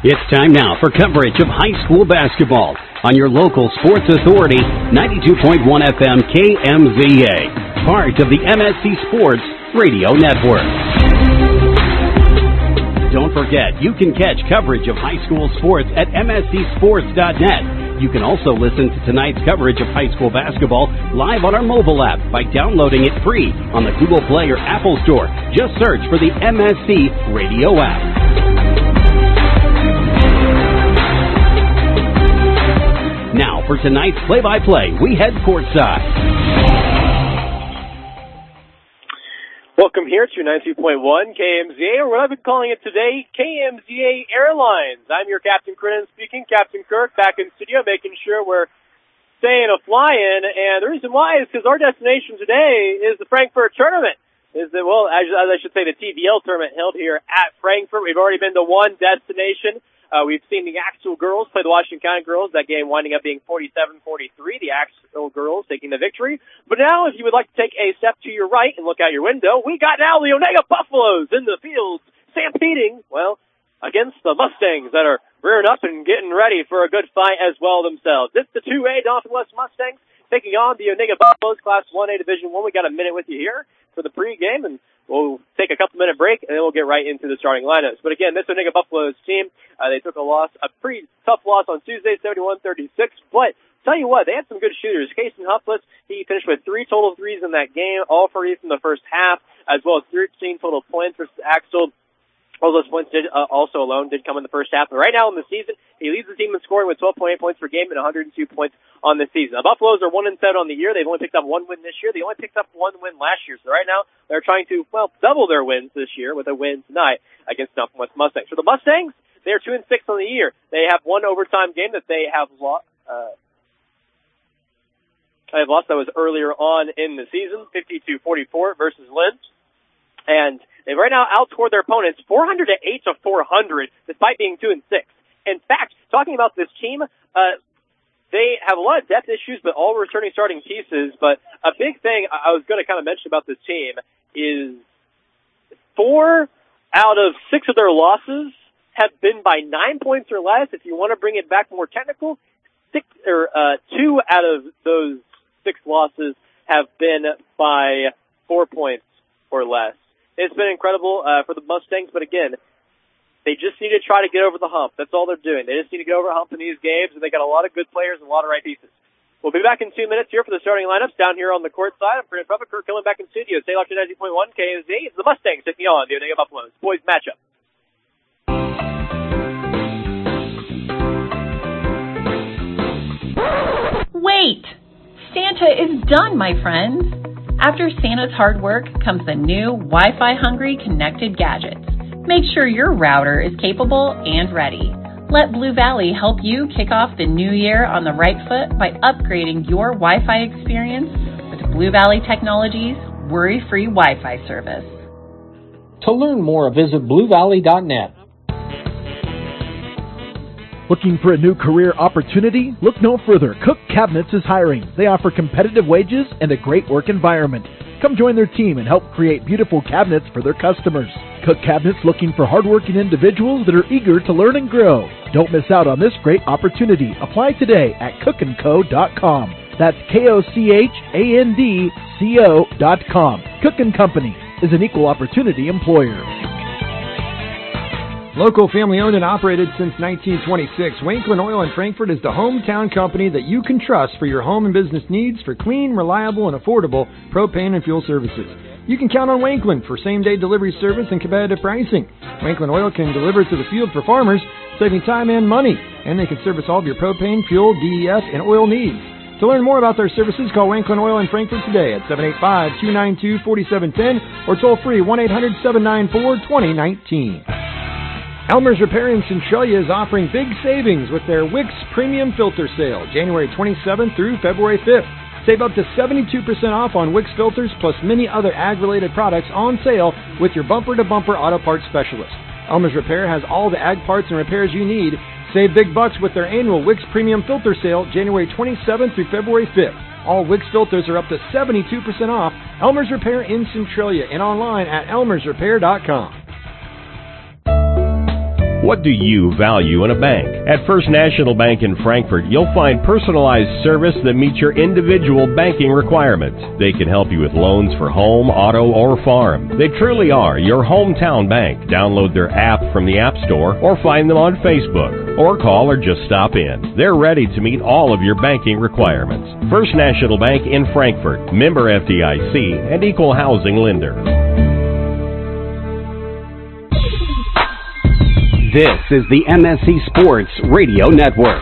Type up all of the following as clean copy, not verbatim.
It's time now for coverage of high school basketball on your local sports authority, 92.1 FM KMZA, part of the MSC Sports Radio Network. Don't forget, you can catch coverage of high school sports at mscsports.net. You can also listen to tonight's coverage of high school basketball live on our mobile app by downloading it free on the Google Play or Apple Store. Just search for the MSC Radio app. Now, for tonight's play-by-play, we head courtside. Welcome here to 92.1 KMZA, or what I've been calling it today, KMZA Airlines. I'm your Captain Crittenden speaking, Captain Kirk, back in studio, making sure we're staying a fly-in. And the reason why is because our destination today is the Frankfurt tournament. As I should say, the TVL tournament held here at Frankfurt. We've already been to one destination. We've seen the Axtell girls play the Washington County girls, that game winding up being 47-43, the Axtell girls taking the victory. But now, if you would like to take a step to your right and look out your window, we got now the Onega Buffaloes in the field, stampeding, against the Mustangs that are rearing up and getting ready for a good fight as well themselves. It's the 2A Dauphin West Mustangs taking on the Onega Buffaloes, Class 1A Division I. We got a minute with you here for the pregame, and we'll take a couple-minute break, and then we'll get right into the starting lineups. But again, this Onega Buffaloes team, they took a pretty tough loss on Tuesday, 71-36. But tell you what, they had some good shooters. Casey Huffless, he finished with 3 total threes in that game, all 3 from the first half, as well as 13 total points versus Axtell. All those points did come in the first half. But right now in the season, he leads the team in scoring with 12.8 points per game and 102 points on the season. The Buffaloes are 1-7 on the year. They've only picked up 1 win this year. They only picked up 1 win last year. So right now, they're trying to, double their wins this year with a win tonight against Dauphin West Mustangs. For the Mustangs, they're 2-6 on the year. They have one overtime game that they have lost. That was earlier on in the season, 52-44 versus Lynn. And they've right now outscored their opponents 408-400, despite being 2-6. In fact, talking about this team, they have a lot of depth issues, but all returning starting pieces. But a big thing I was going to kind of mention about this team is 4 out of 6 of their losses have been by 9 points or less. If you want to bring it back more technical, 2 out of those 6 losses have been by 4 points or less. It's been incredible for the Mustangs, but again, they just need to try to get over the hump. That's all they're doing. They just need to get over the hump in these games, and they got a lot of good players and a lot of right pieces. We'll be back in 2 minutes here for the starting lineups down here on the court side. I'm Brandon Puppet, Kirk Killen back in studio. Stay locked to 90.1 KMZ. It's the Mustangs taking on the Onega Buffaloes. Boys matchup. Wait! Santa is done, my friends. After Santa's hard work comes the new Wi-Fi hungry connected gadgets. Make sure your router is capable and ready. Let Blue Valley help you kick off the new year on the right foot by upgrading your Wi-Fi experience with Blue Valley Technologies' worry-free Wi-Fi service. To learn more, visit bluevalley.net. Looking for a new career opportunity? Look no further. Cook Cabinets is hiring. They offer competitive wages and a great work environment. Come join their team and help create beautiful cabinets for their customers. Cook Cabinets looking for hardworking individuals that are eager to learn and grow. Don't miss out on this great opportunity. Apply today at cookandco.com. That's KOCHANDCO.com. Cook & Company is an equal opportunity employer. Local family-owned and operated since 1926, Wanklin Oil in Frankfort is the hometown company that you can trust for your home and business needs for clean, reliable, and affordable propane and fuel services. You can count on Wanklin for same-day delivery service and competitive pricing. Wanklin Oil can deliver to the field for farmers, saving time and money, and they can service all of your propane, fuel, DEF, and oil needs. To learn more about their services, call Wanklin Oil in Frankfort today at 785-292-4710 or toll free 1-800-794-2019. Elmer's Repair in Centralia is offering big savings with their Wix Premium Filter Sale, January 27th through February 5th. Save up to 72% off on Wix filters plus many other ag-related products on sale with your bumper-to-bumper auto parts specialist. Elmer's Repair has all the ag parts and repairs you need. Save big bucks with their annual Wix Premium Filter Sale, January 27th through February 5th. All Wix filters are up to 72% off. Elmer's Repair in Centralia and online at elmersrepair.com. What do you value in a bank? At First National Bank in Frankfort, you'll find personalized service that meets your individual banking requirements. They can help you with loans for home, auto, or farm. They truly are your hometown bank. Download their app from the App Store or find them on Facebook. Or call or just stop in. They're ready to meet all of your banking requirements. First National Bank in Frankfort, member FDIC, and equal housing lender. This is the MSC Sports Radio Network.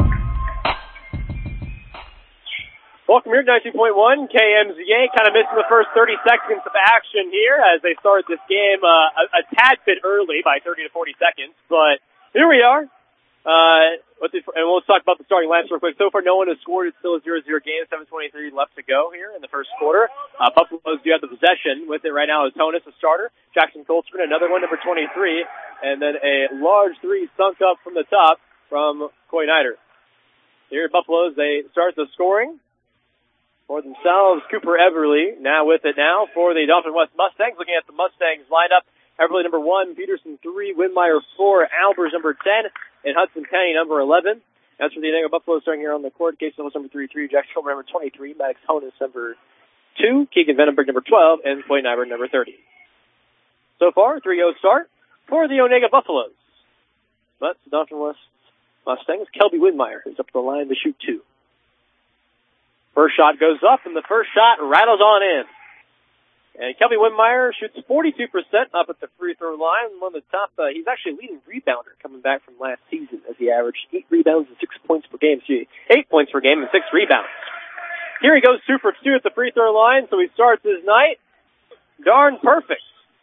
Welcome here to 92.1 KMZA. Kind of missing the first 30 seconds of action here as they started this game a tad bit early by 30 to 40 seconds. But here we are. And we'll talk about the starting lineups real quick. So far, no one has scored. It's still a 0-0 game. 7:23 left to go here in the first quarter. Buffaloes do have the possession. With it right now is Honus, a starter. Jackson Coltrane, another one, number 23. And then a large three sunk up from the top from Coy Nider. Here at Buffaloes, they start the scoring for themselves. Cooper Everly now with it now for the Dauphin West Mustangs. Looking at the Mustangs lineup, Everly number 1, Peterson 3, Winmeyer 4, Albers number 10, and Hudson Penny number 11. As for the Onega Buffalo starting here on the court, Casey Hillis number 33, Jackson Colbert number 23, Maddox Honus number 2, Keegan Vandenberg number 12, and Coy Nider number 30. So far, 3-0 start for the Onega Buffaloes. But the Dauphin West Mustangs, Kelby Winmeyer is up the line to shoot 2. First shot goes up, and the first shot rattles on in. And Kelby Winmeyer shoots 42% up at the free throw line. One of the top, he's actually leading rebounder coming back from last season as he averaged 8 rebounds and 6 points per game. 8 points per game and 6 rebounds. Here he goes 2 for 2 at the free throw line, so he starts his night darn perfect.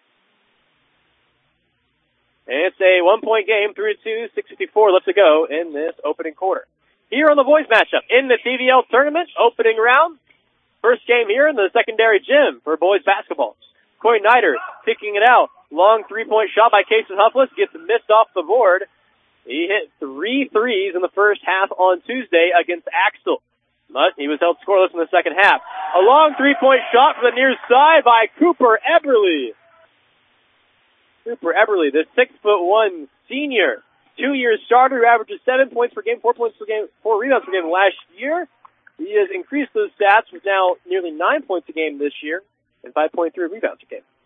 And it's a 1-point game, 3-2, 6:54 left to go in this opening quarter. Here on the boys matchup in the TVL tournament, opening round. First game here in the secondary gym for boys basketball. Coy Nider kicking it out. Long three-point shot by Casey Huffless gets missed off the board. He hit 3 threes in the first half on Tuesday against Axtell. But he was held scoreless in the second half. A long three-point shot from the near side by Cooper Eberly. Cooper Eberly, the 6'1" senior, 2-year starter who averages 7 points per game, 4 points per game, 4 rebounds per game last year. He has increased those stats with now nearly 9 points a game this year and 5.3 rebounds a game.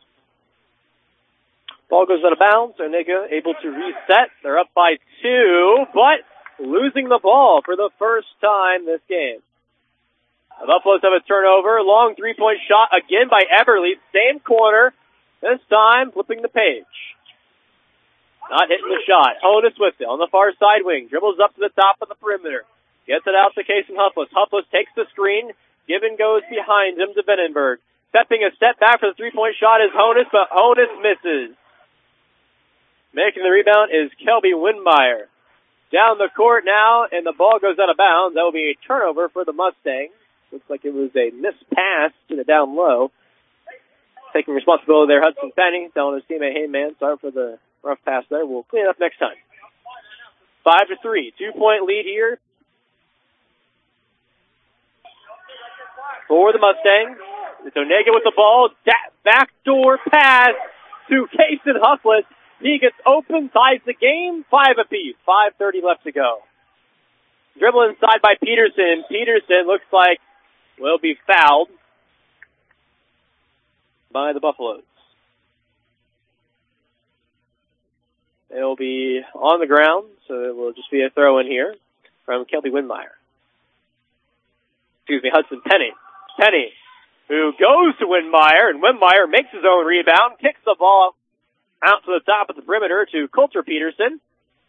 Ball goes out of bounds. Onega able to reset. They're up by 2, but losing the ball for the first time this game. The Buffaloes have a turnover. Long three-point shot again by Eberly. Same corner. This time flipping the page. Not hitting the shot. Honus with it on the far side wing. Dribbles up to the top of the perimeter. Gets it out to Casey Huffless. Huffless takes the screen. Given goes behind him to Vandenberg. Stepping a step back for the three-point shot is Honus, but Honus misses. Making the rebound is Kelby Winmeyer. Down the court now, and the ball goes out of bounds. That will be a turnover for the Mustangs. Looks like it was a missed pass to the down low. Taking responsibility there, Hudson Penny, telling his teammate, hey man, sorry for the rough pass there. We'll clean it up next time. 5-3, 2-point lead here for the Mustangs. It's Onega with the ball. Backdoor pass to Casey Huffless. He gets open, ties the game, 5 apiece. 5:30 left to go. Dribble inside by Peterson. Peterson looks like will be fouled by the Buffaloes. It will be on the ground, so it will just be a throw in here from Kelby Winmeyer. Hudson Penny. Penny, who goes to Winmeyer, and Winmeyer makes his own rebound, kicks the ball out to the top of the perimeter to Coulter Peterson.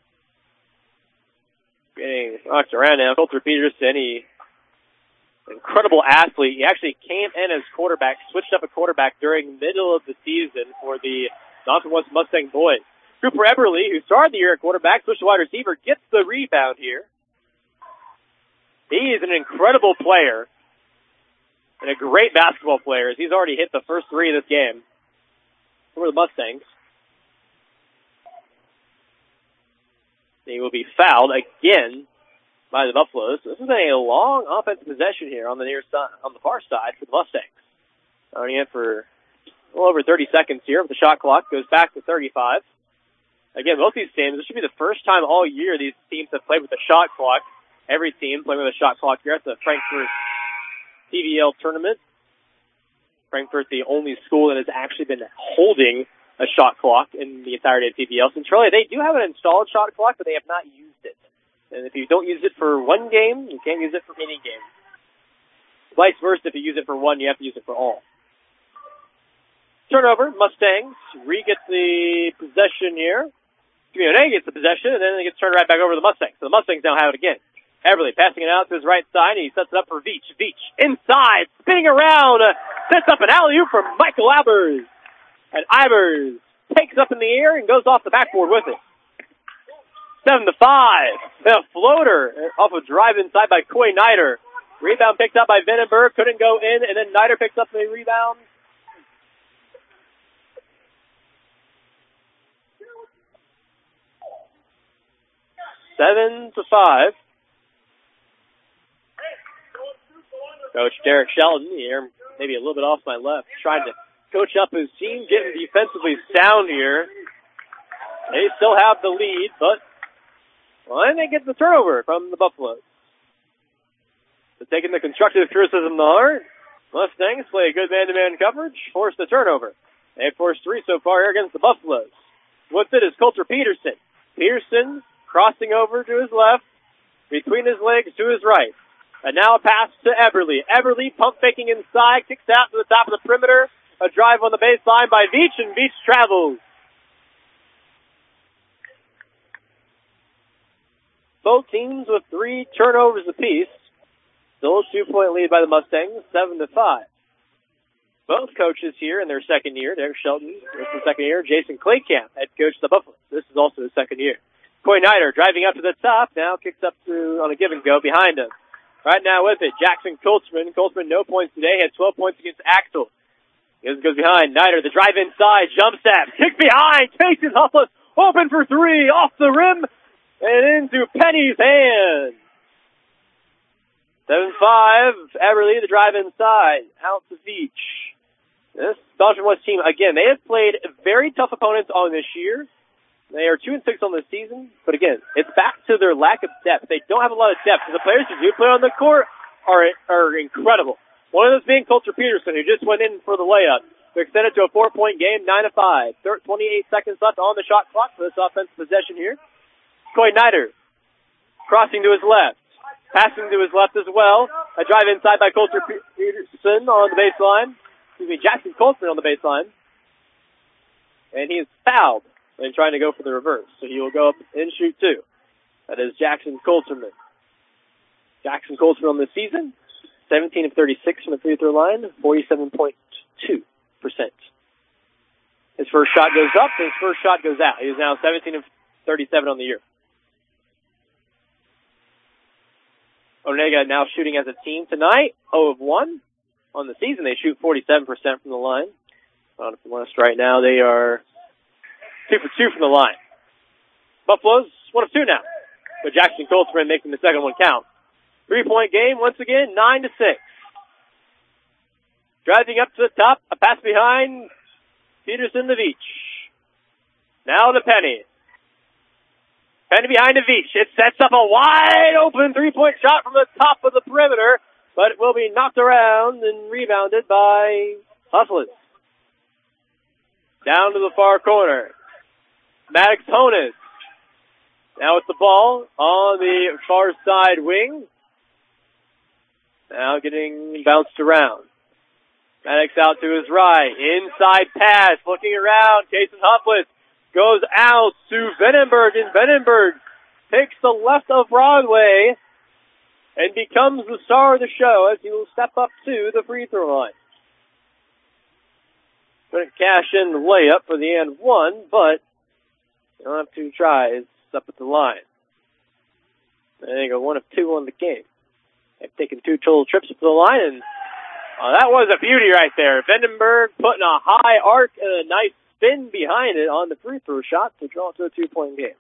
Getting knocked around now. Coulter Peterson, incredible athlete. He actually came in as quarterback, switched up a quarterback during the middle of the season for the Dauphin West Mustang boys. Cooper Eberly, who started the year at quarterback, switched to wide receiver, gets the rebound here. He is an incredible player and a great basketball player. He's already hit the first 3 of this game for the Mustangs. He will be fouled again by the Buffaloes. This is a long offensive possession here on the near side, on the far side for the Mustangs. Only in for a little over 30 seconds here. The shot clock goes back to 35. again, both these teams, this should be the first time all year these teams have played with a shot clock. Every team playing with a shot clock here at the Frankfort TVL tournament. Frankfort, the only school that has actually been holding a shot clock in the entirety of TVL. Centralia, they do have an installed shot clock, but they have not used it. And if you don't use it for one game, you can't use it for any game. Vice versa, if you use it for one, you have to use it for all. Turnover, Mustangs. Ree gets the possession here. Community gets the possession, and then it gets turned right back over to the Mustangs. So the Mustangs now have it again. Everly passing it out to his right side, and he sets it up for Veach. Veach inside, spinning around, sets up an alley-oop from Michael Albers. And Albers takes up in the air and goes off the backboard with it. 7-5. A floater off a drive inside by Coy Nider. Rebound picked up by Vandenberg, couldn't go in, and then Nider picks up the rebound. Seven to 5. Coach Derek Shelton here, maybe a little bit off my left, trying to coach up his team, getting defensively sound here. They still have the lead, but then they get the turnover from the Buffaloes. So taking the constructive criticism to heart, Mustangs play a good man-to-man coverage, force the turnover. They've forced 3 so far here against the Buffaloes. With it is Coulter Peterson. Peterson crossing over to his left, between his legs to his right. And now a pass to Eberly. Eberly pump faking inside, kicks out to the top of the perimeter. A drive on the baseline by Veach, and Veach travels. Both teams with 3 turnovers apiece. Still a 2-point lead by the Mustangs, 7-5. Both coaches here in their second year. Derek Shelton, this is the second year. Jason Claycamp, head coach of the Buffalo. This is also his second year. Coy Nider driving up to the top, now kicks up to on a give and go behind him. Right now with it, Jackson Coltzman. Coltzman, no points today, had 12 points against Axel. Goes behind. Nider, the drive inside, jump step, kick behind, Jason Huffless, open for 3, off the rim, and into Penny's hand. 7-5, Everly, the drive inside, out to Veach. This Belgian West team, again, they have played very tough opponents on this year. They are 2-6 on the season, but again, it's back to their lack of depth. They don't have a lot of depth. The players who do play on the court are incredible. One of those being Coulter Peterson, who just went in for the layup to extend it to a 4-point game, 9-5. 28 seconds left on the shot clock for this offensive possession here. Coy Nider crossing to his left, passing to his left as well. A drive inside by Coulter Peterson on the baseline. Jackson Coltzman on the baseline. And he is fouled and trying to go for the reverse. So he will go up and shoot 2. That is Jackson Coltzman. Jackson Coltzman on the season, 17 of 36 from the free throw line, 47.2%. His first shot goes up, his first shot goes out. He is now 17 of 37 on the year. Onega now shooting as a team tonight, 0 of 1. On the season, they shoot 47% from the line. On the list right now, they are 2 for 2 from the line. Buffalo's 1 of 2 now, with Jackson Coltzman making the second one count. 3-point game once again, 9-6. Driving up to the top, a pass behind Peterson to Veach. Now to Penny. Penny behind to Veach. It sets up a wide open 3-point shot from the top of the perimeter, but it will be knocked around and rebounded by Huffless. Down to the far corner. Maddox Honus. Now with the ball on the far side wing. Now getting bounced around. Maddox out to his right. Inside pass. Looking around. Jason Huffless goes out to Vandenberg. And Vandenberg takes the left of Broadway and becomes the star of the show as he will step up to the free throw line. Couldn't cash in the layup for the and one, but you'll have 2 tries up at the line. They go 1 of 2 on the game. They've taken 2 total trips up to the line, and that was a beauty right there. Vandenberg putting a high arc and a nice spin behind it on the free throw shot to draw to a 2-point game.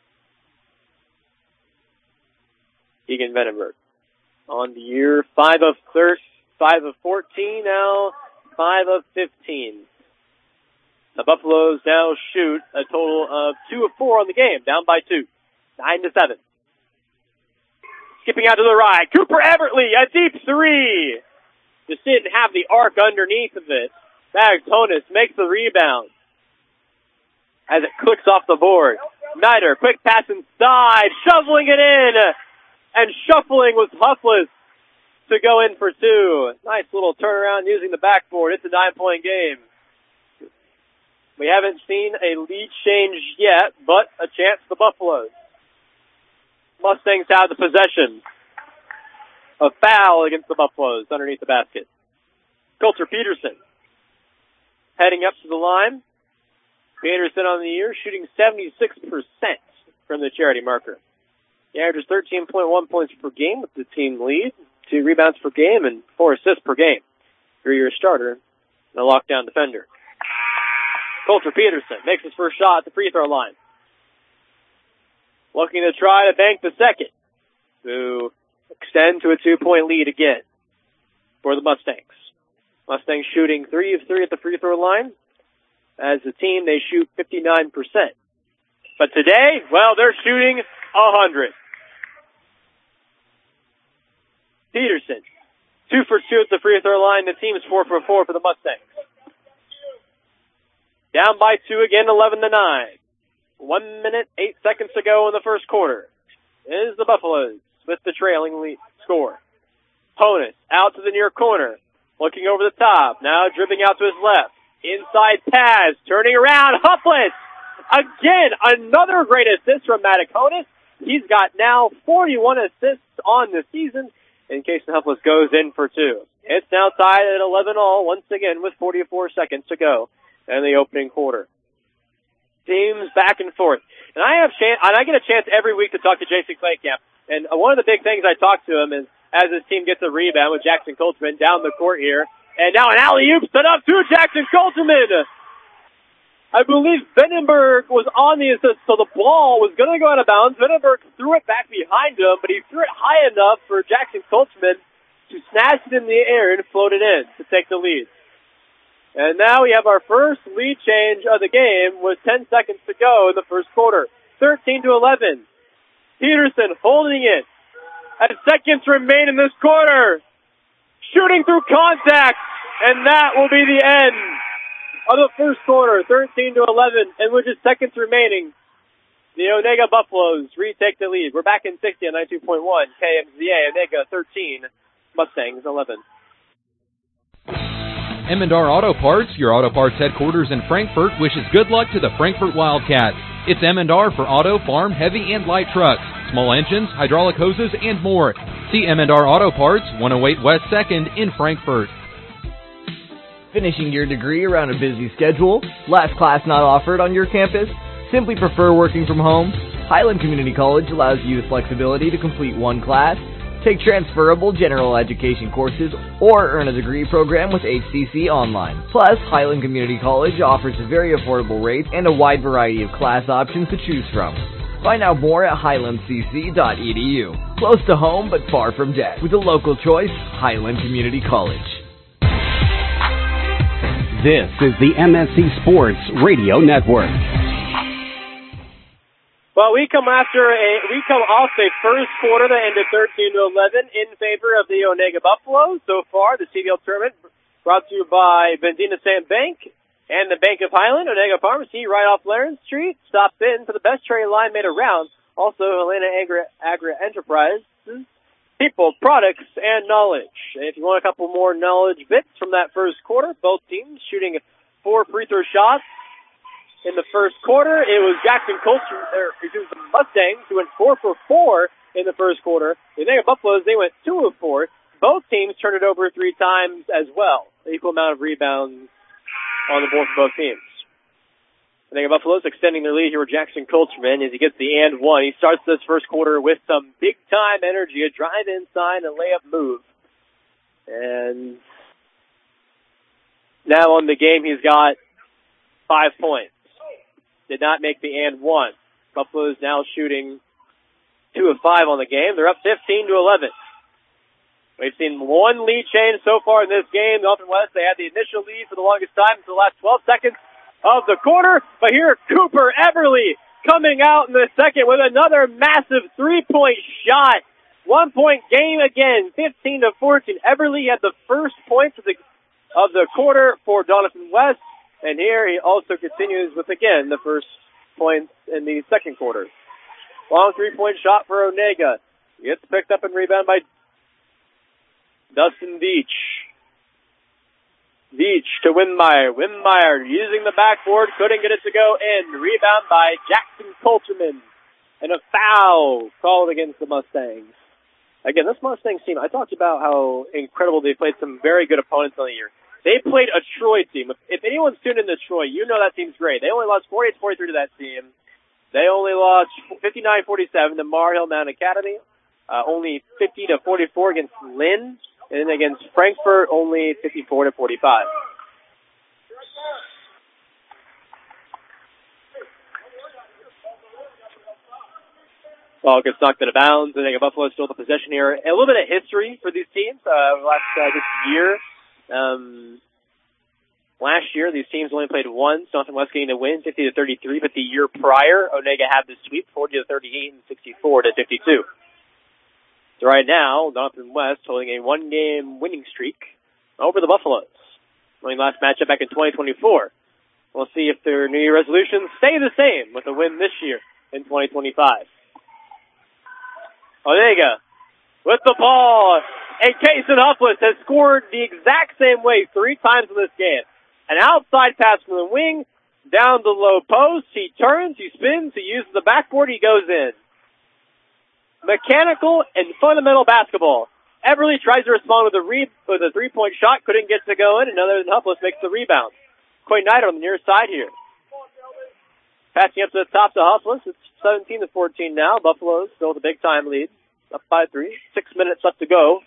Egan Vandenberg on the year, 5 of 14, now 5 of 15. The Buffaloes now shoot a total of 2 of 4 on the game, down by 2, 9-7. Skipping out to the right, Cooper Evertley, a deep 3. Just didn't have the arc underneath of it. Bagtonis makes the rebound as it clicks off the board. Snyder, quick pass inside, shoveling it in, and shuffling was Huffless to go in for 2. Nice little turnaround using the backboard. It's a 9-point game. We haven't seen a lead change yet, but a chance for the Buffaloes. Mustangs have the possession. A foul against the Buffaloes underneath the basket. Coulter Peterson heading up to the line. Peterson on the year shooting 76% from the charity marker. He averages 13.1 points per game with the team lead, 2 rebounds per game, and 4 assists per game. 3-year starter and a lockdown defender. Coulter Peterson makes his first shot at the free throw line. Looking to try to bank the second to extend to a 2-point lead again for the Mustangs. Mustangs shooting 3 of 3 at the free throw line. As a team, they shoot 59%. But today, well, they're shooting 100. Peterson, 2 for 2 at the free throw line. The team is 4 for 4 for the Mustangs. Down by 2 again, 11-9. 1 minute, 8 seconds to go in the first quarter. It is the Buffaloes with the trailing lead score. Honus out to the near corner. Looking over the top. Now dribbling out to his left. Inside pass. Turning around. Huffless. Again, another great assist from Matic Honus. He's got now 41 assists on the season. In case Huffless goes in for 2. It's now tied at 11-all once again with 44 seconds to go in the opening quarter. Teams back and forth. And I get a chance every week to talk to Jason Claycamp. And one of the big things I talk to him is as his team gets a rebound with Jackson Colterman down the court here. And now an alley-oop set up to Jackson Colterman. I believe Vandenberg was on the assist, so the ball was going to go out of bounds. Vandenberg threw it back behind him, but he threw it high enough for Jackson Colterman to snatch it in the air and float it in to take the lead. And now we have our first lead change of the game with 10 seconds to go in the first quarter. 13-11. Peterson holding it. As seconds remain in this quarter. Shooting through contact. And that will be the end of the first quarter. 13-11. And with just seconds remaining, the Onega Buffaloes retake the lead. We're back in 60 on 92.1. KMZA, Onega 13, Mustangs 11. Emendar Auto Parts, your auto parts headquarters in Frankfort, wishes good luck to the Frankfort Wildcats. It's Emendar for auto, farm, heavy, and light trucks, small engines, hydraulic hoses, and more. See Emendar Auto Parts, 108 West 2nd in Frankfort. Finishing your degree around a busy schedule? Last class not offered on your campus? Simply prefer working from home? Highland Community College allows you the flexibility to complete one class, take transferable general education courses, or earn a degree program with HCC Online. Plus, Highland Community College offers very affordable rates and a wide variety of class options to choose from. Find out more at highlandcc.edu. Close to home, but far from debt. With a local choice, Highland Community College. This is the MSC Sports Radio Network. Well, we come off a first quarter that ended 13-11 in favor of the Onega Buffaloes. So far, the CDL tournament brought to you by Bendina Sand Bank and the Bank of Highland. Onega Pharmacy, right off Laren Street. Stop in for the best trade line made around. Also, Helena Agri Enterprises, people, products, and knowledge. And if you want a couple more knowledge bits from that first quarter, both teams shooting 4 free throw shots. In the first quarter, it was Jackson Colter, it was the Mustangs who went 4 for 4 in the first quarter. The Onega Buffaloes, they went 2 of 4. Both teams turned it over 3 times as well. Equal amount of rebounds on the board for both teams. The Onega Buffaloes extending their lead here with Jackson Colterman as he gets the and one. He starts this first quarter with some big-time energy, a drive inside, a layup move. And now on the game, he's got 5 points. Did not make the and one. Buffaloes now shooting 2 of 5 on the game. They're up 15-11. We've seen one lead change so far in this game. The Open West, they had the initial lead for the longest time until the last 12 seconds. of the quarter. But here, Cooper Everly coming out in the second with another massive three-point shot. 1-point game again, 15-14. Everly had the first points of the quarter for Doniphan West. And here he also continues with, again, the first points in the second quarter. Long three-point shot for Onega. Gets picked up and rebounded by Dustin Veach. Veach to Windmeyer. Windmeyer using the backboard, couldn't get it to go in. Rebound by Jackson Coulterman. And a foul called against the Mustangs. Again, this Mustangs team, I talked about how incredible they played some very good opponents on the year. They played a Troy team. If anyone's tuned into Troy, you know that team's great. They only lost 48-43 to that team. They only lost 59-47 to Mar Hill Mountain Academy. Only 50-44 against Lynn. And then against Frankfort, only 54-45. Ball gets knocked out of bounds. I think Buffalo still the possession here. A little bit of history for these teams this year. Last year, these teams only played once. Doniphan West getting the win, 50-33. But the year prior, Onega had the sweep, 40-38 and 64-52. So right now, Doniphan West holding a one-game winning streak over the Buffaloes. Only last matchup back in 2024. We'll see if their New Year resolutions stay the same with a win this year in 2025. Onega with the ball. And Kason Huffless has scored the exact same way 3 times in this game. An outside pass from the wing, down the low post. He turns, he spins, he uses the backboard, he goes in. Mechanical and fundamental basketball. Everly tries to respond with a three-point shot, couldn't get to go in, and other than Huffless makes the rebound. Quay Knight on the near side here. Passing up to the top to Huffless. It's 17-14 now. Buffalo's still with a big-time lead. Up by 3. 6 minutes left to go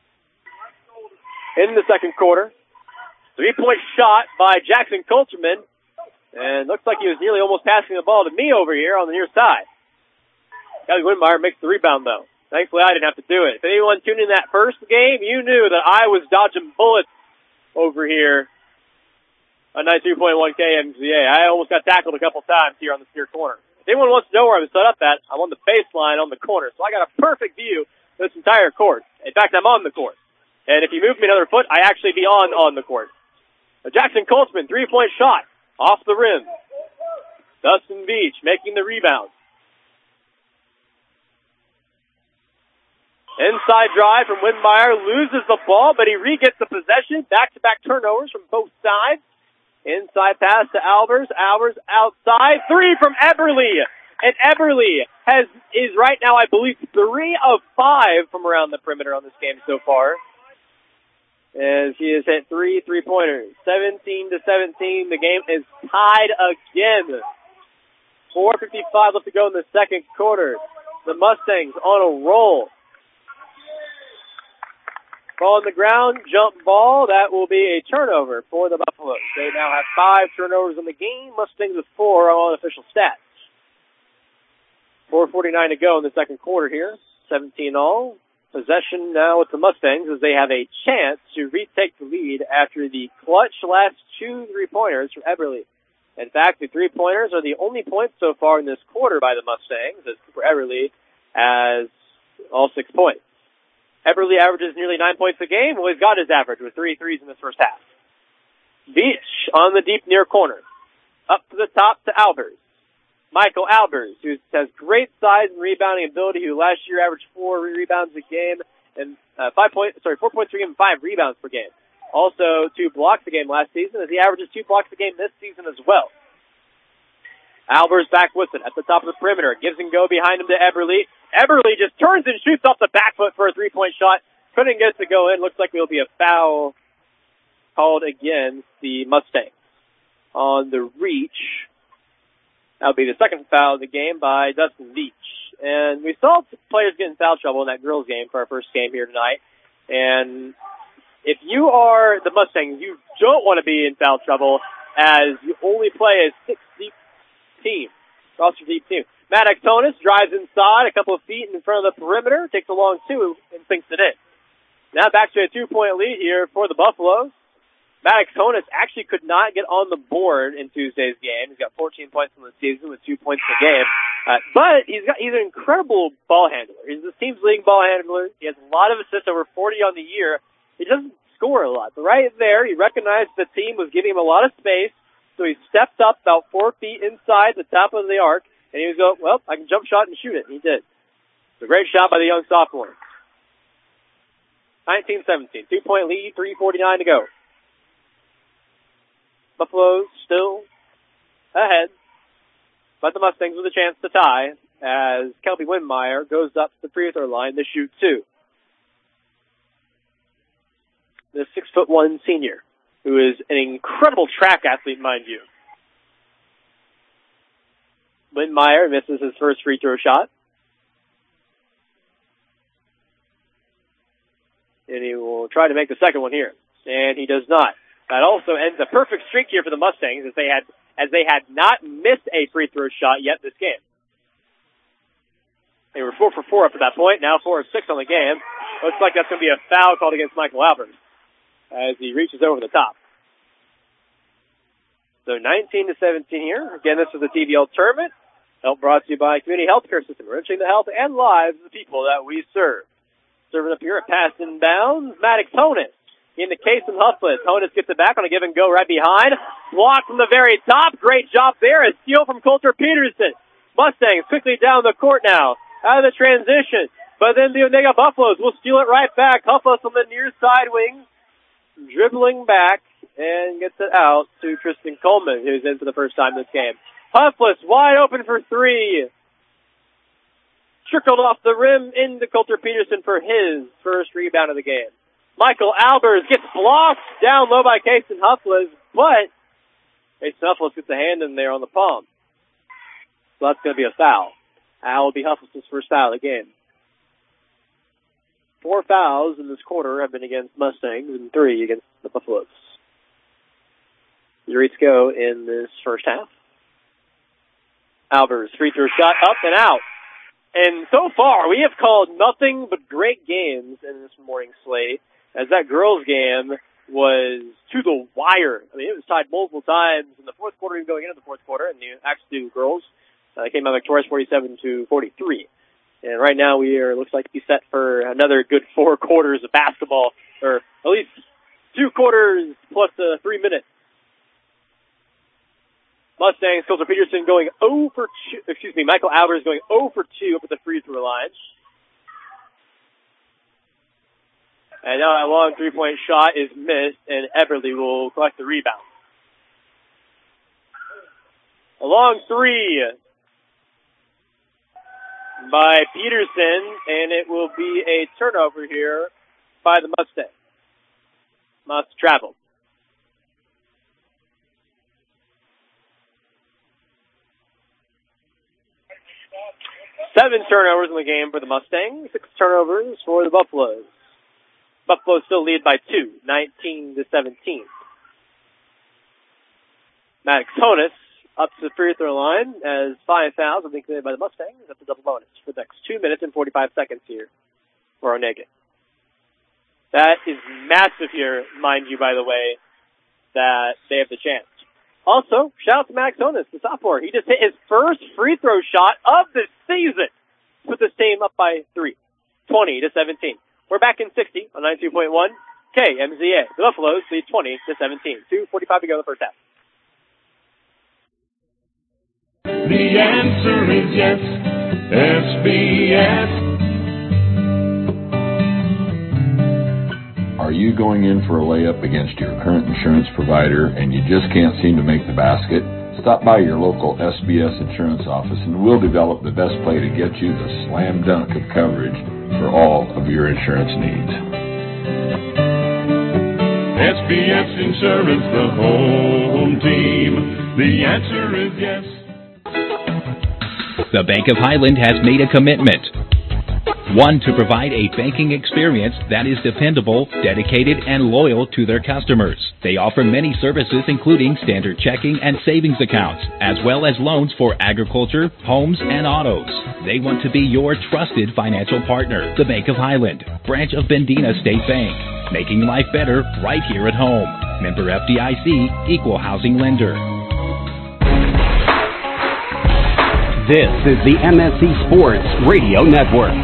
in the second quarter. 3-point shot by Jackson Coulterman. And looks like he was nearly almost passing the ball to me over here on the near side. Kelly Windmeyer makes the rebound, though. Thankfully, I didn't have to do it. If anyone tuned in that first game, you knew that I was dodging bullets over here on 92.1 KMZA. I almost got tackled a couple times here on the steer corner. If anyone wants to know where I was set up at, I'm on the baseline on the corner. So I got a perfect view of this entire court. In fact, I'm on the court. And if you move me another foot, I actually be on the court. Jackson Coltsman, 3-point shot off the rim. Dustin Veach making the rebound. Inside drive from Windmeyer, loses the ball, but he re-gets the possession. Back-to-back turnovers from both sides. Inside pass to Albers. Albers outside. 3 from Eberly. And Eberly is right now, I believe, 3 of 5 from around the perimeter on this game so far. As he has hit 3 3-pointers. 17-17. The game is tied again. 4:55 left to go in the second quarter. The Mustangs on a roll. Ball on the ground, jump ball. That will be a turnover for the Buffaloes. They now have 5 turnovers in the game. Mustangs with 4 on official stats. 4:49 to go in the second quarter here. 17-all. Possession now with the Mustangs as they have a chance to retake the lead after the clutch last 2 3-pointers from Eberly. In fact, the 3-pointers are the only points so far in this quarter by the Mustangs, as Cooper Eberly has all 6 points. Eberly averages nearly 9 points a game. Well, he's got his average with 3 threes in this first half. Beach on the deep near corner. Up to the top to Albers. Michael Albers, who has great size and rebounding ability, who last year averaged 4 rebounds a game and 4.3 and 5 rebounds per game. Also 2 blocks a game last season, as he averages 2 blocks a game this season as well. Albers back with it at the top of the perimeter. Gives and go behind him to Eberly. Eberly just turns and shoots off the back foot for a 3-point shot. Couldn't get it to go in. Looks like it'll be a foul called against the Mustangs. On the reach, that'll be the second foul of the game by Dustin Veach. And we saw players get in foul trouble in that girls game for our first game here tonight. And if you are the Mustangs, you don't want to be in foul trouble as you only play a 6-deep team, roster deep team. Matt Actonis drives inside a couple of feet in front of the perimeter, takes a long 2 and sinks it in. Now back to a 2-point lead here for the Buffaloes. Maddox Honus actually could not get on the board in Tuesday's game. He's got 14 points in the season with 2 points per game. But he's an incredible ball handler. He's the team's leading ball handler. He has a lot of assists, over 40 on the year. He doesn't score a lot. But right there, he recognized the team was giving him a lot of space, so he stepped up about 4 feet inside the top of the arc, and he was going, well, I can jump shot and shoot it. And he did. It's a great shot by the young sophomore. 19-17. 2-point lead, 3:49 to go. Buffalo's still ahead, but the Mustangs with a chance to tie as Kelby Windmeyer goes up to the free throw line to shoot 2. The 6'1" senior, who is an incredible track athlete, mind you. Windmeyer misses his first free throw shot. And he will try to make the second one here. And he does not. That also ends a perfect streak here for the Mustangs as they had not missed a free throw shot yet this game. They were 4 for 4 up to that point. Now 4 of 6 on the game. Looks like that's going to be a foul called against Michael Albers as he reaches over the top. So 19-17 here. Again, this is the TVL tournament. Help brought to you by Community Healthcare System, enriching the health and lives of the people that we serve. Serving up here, a pass inbounds. Maddox Honus in the case of Huffless. Honus gets it back on a give and go right behind. Blocked from the very top. Great job there. A steal from Coulter Peterson. Mustangs quickly down the court now. Out of the transition. But then the Onega Buffaloes will steal it right back. Huffless on the near side wing. Dribbling back and gets it out to Tristan Coleman, who's in for the first time this game. Huffless wide open for 3. Trickled off the rim into Coulter Peterson for his first rebound of the game. Michael Albers gets blocked down low by Kason Huffless, but Kason Huffless gets a hand in there on the palm. So that's going to be a foul. That will be Huffless' first foul of the game. 4 fouls in this quarter have been against Mustangs and 3 against the Buffaloes. 3 to go in this first half. Albers, free throw shot up and out. And so far, we have called nothing but great games in this morning's slate, as that girls' game was to the wire. I mean, it was tied multiple times in the fourth quarter, even going into the fourth quarter, and the Axel girls came out victorious 47-43. And right now, looks like to be set for another good 4 quarters of basketball, or at least 2 quarters plus 3 minutes. Mustangs, Coulter Peterson going 0 for 2, Michael Albers going 0 for 2 up at the free throw line. And now that long 3-point shot is missed, and Eberly will collect the rebound. A long 3 by Peterson, and it will be a turnover here by the Mustangs. Must travel. 7 turnovers in the game for the Mustangs, 6 turnovers for the Buffaloes. Buffaloes still lead by 2, 19-17. Maddox Honus up to the free throw line as 5 fouls, I think, committed by the Mustangs. That's a double bonus for the next 2 minutes and 45 seconds here for Onega. That is massive here, mind you, by the way, that they have the chance. Also, shout out to Maddox Honus, the sophomore. He just hit his first free throw shot of the season. Put this team up by 3, 20-17. We're back in 60 on 92.1 KMZA. The Buffaloes lead 20-17. 2:45 to go in the first half. The answer is yes, SBS. Are you going in for a layup against your current insurance provider and you just can't seem to make the basket? Stop by your local SBS insurance office and we'll develop the best play to get you the slam dunk of coverage for all of your insurance needs. SBS Insurance, the home team. The answer is yes. The Bank of Highland has made a commitment. One, to provide a banking experience that is dependable, dedicated, and loyal to their customers. They offer many services including standard checking and savings accounts, as well as loans for agriculture, homes, and autos. They want to be your trusted financial partner. The Bank of Highland, branch of Bendina State Bank. making life better right here at home. Member FDIC, Equal Housing Lender. This is the MSC Sports Radio Network.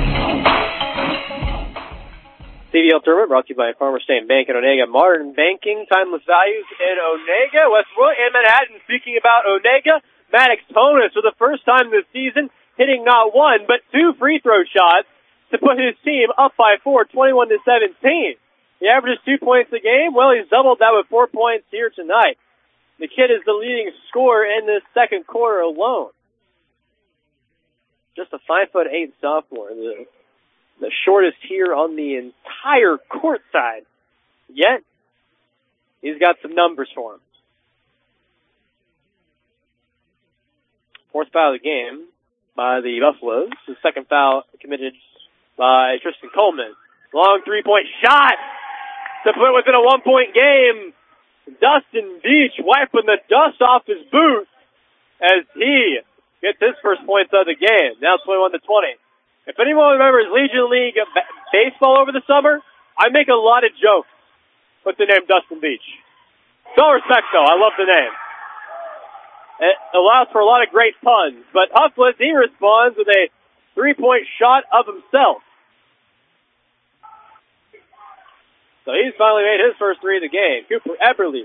CDL Tournament brought to you by Farmers State Bank in Onega. Modern banking, timeless values in Onega, Westwood, and Manhattan. Speaking about Onega, Maddox Tonis for the first time this season hitting not one but two free throw shots to put his team up by 4, 21-17. He averages 2 points a game. Well, he's doubled that with 4 points here tonight. The kid is the leading scorer in this second quarter alone. Just a 5'8" sophomore. The shortest here on the entire court side. Yet, he's got some numbers for him. Fourth foul of the game by the Buffaloes. The second foul committed by Tristan Coleman. Long three-point shot to put within a 1-point game. Dustin Beach wiping the dust off his boots as he gets his first points of the game. Now 21-20. If anyone remembers Legion League baseball over the summer, I make a lot of jokes with the name Dustin Beach. So respect, though. I love the name. It allows for a lot of great puns. But Huffless, he responds with a three-point shot of himself. So he's finally made his first three of the game. Cooper Eberle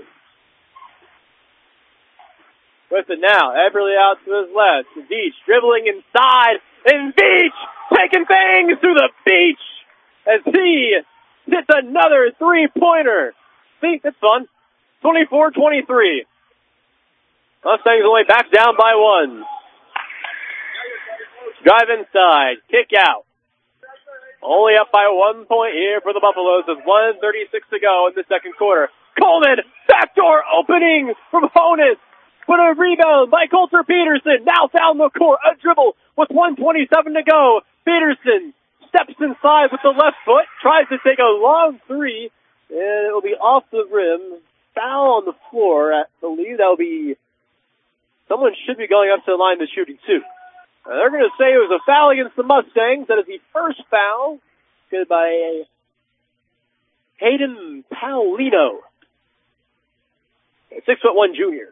with it now. Eberle out to his left. Beach dribbling inside. And Beach taking things to the beach as he hits another three-pointer. See, that's fun. 24-23. Mustangs only back down by one. Drive inside. Kick out. Only up by 1 point here for the Buffaloes with 1:36 to go in the second quarter. Coleman, backdoor opening from Honus. Put a rebound by Coulter Peterson. Now found the court. A dribble with 1:27 to go. Peterson steps inside with the left foot. Tries to take a long three. And it will be off the rim. Foul on the floor. I believe that will be... Someone should be going up to the line to shooting too. They're going to say it was a foul against the Mustangs. That is the first foul. Good by Hayden Paulino. 6'1" junior.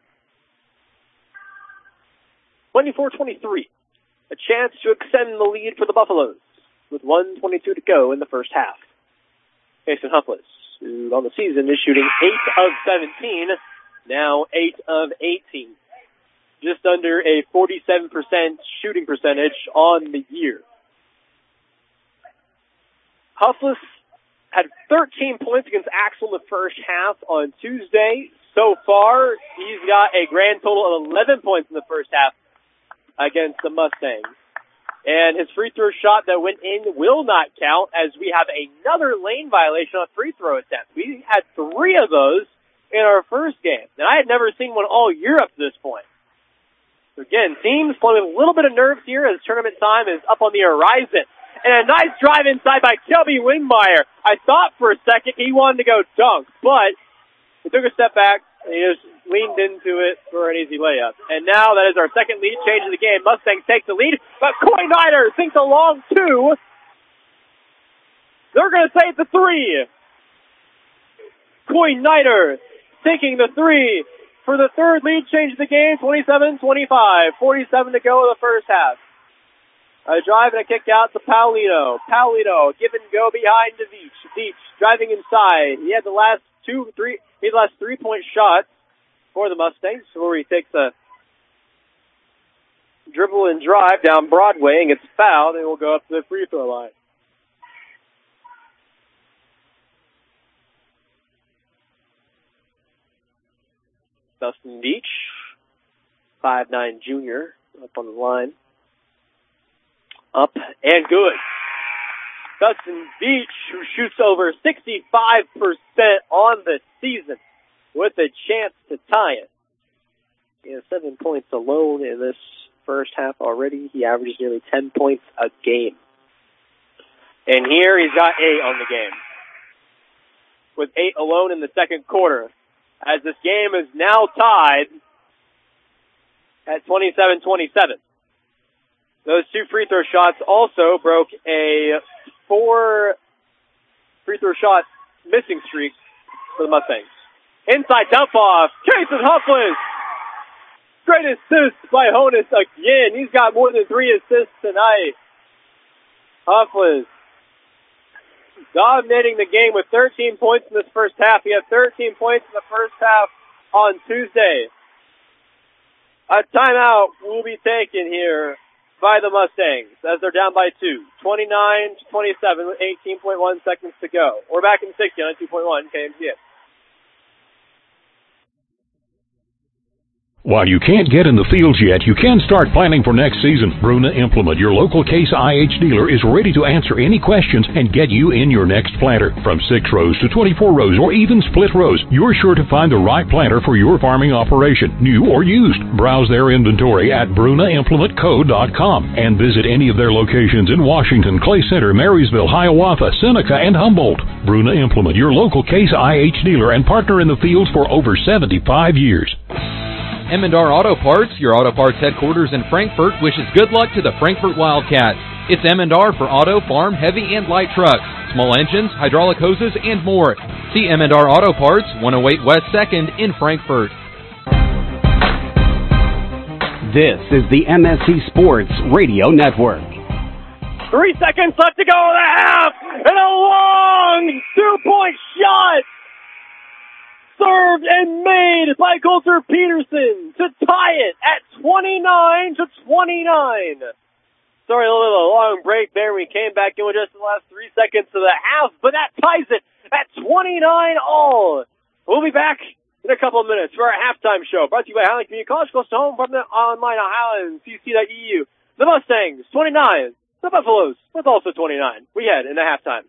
24-23. A chance to extend the lead for the Buffaloes with 1:22 to go in the first half. Mason Huffless, who on the season is shooting 8 of 17, now 8 of 18. Just under a 47% shooting percentage on the year. Huffless had 13 points against Axel in the first half on Tuesday. So far, he's got a grand total of 11 points in the first half against the Mustangs. And his free throw shot that went in will not count as we have another lane violation on free throw attempt. We had 3 of those in our first game. And I had never seen one all year up to this point. So again, teams playing with a little bit of nerves here as tournament time is up on the horizon. And a nice drive inside by Kelby Wingmeyer. I thought for a second he wanted to go dunk, but he took a step back and he just leaned into it for an easy layup. And now that is our second lead change of the game. Mustangs take the lead, but Coy Snyder thinks a long two. They're going to say it's a three. Coy Snyder taking the three for the third lead change of the game, 27-25. 47 to go in the first half. A drive and a kick out to Paulino. Paulino give and go behind to Veach. Veach driving inside. He had the last 3-point shots for the Mustangs, where he takes a dribble and drive down Broadway and gets fouled, and will go up to the free throw line. Dustin Beach, 5'9" junior, up on the line. Up and good. Dustin Beach, who shoots over 65% on the season, with a chance to tie it. He has 7 points alone in this first half already. He averages nearly 10 points a game. And here he's got 8 on the game, with 8 alone in the second quarter, as this game is now tied at 27-27. Those 2 free throw shots also broke a 4 free throw shot missing streak for the Mustangs. Inside dump-off, Jason Huffless. Great assist by Honus again. He's got more than 3 assists tonight. Huffless dominating the game with 13 points in this first half. He had 13 points in the first half on Tuesday. A timeout will be taken here by the Mustangs as they're down by 2. 29-27 with 18.1 seconds to go. We're back in 60 on 2.1 KMZS. While you can't get in the fields yet, you can start planning for next season. Bruna Implement, your local Case IH dealer, is ready to answer any questions and get you in your next planter. From 6 rows to 24 rows or even split rows, you're sure to find the right planter for your farming operation, new or used. Browse their inventory at BrunaImplementCo.com and visit any of their locations in Washington, Clay Center, Marysville, Hiawatha, Seneca, and Humboldt. Bruna Implement, your local Case IH dealer and partner in the fields for over 75 years. Emendar Auto Parts, your auto parts headquarters in Frankfort, wishes good luck to the Frankfort Wildcats. It's Emendar for auto, farm, heavy, and light trucks, small engines, hydraulic hoses, and more. See Emendar Auto Parts, 108 West 2nd in Frankfort. This is the MSC Sports Radio Network. 3 seconds left to go in the half, and a long 2-point shot. Served and made by Coulter Peterson to tie it at 29-29. Sorry, a little long break there. We came back in with just the last 3 seconds of the half, but that ties it at 29-all. We'll be back in a couple of minutes for our halftime show, brought to you by Highland Community College, close to home from the online on HighlandCC.edu. The Mustangs, 29. The Buffaloes, with also 29. We head into halftime.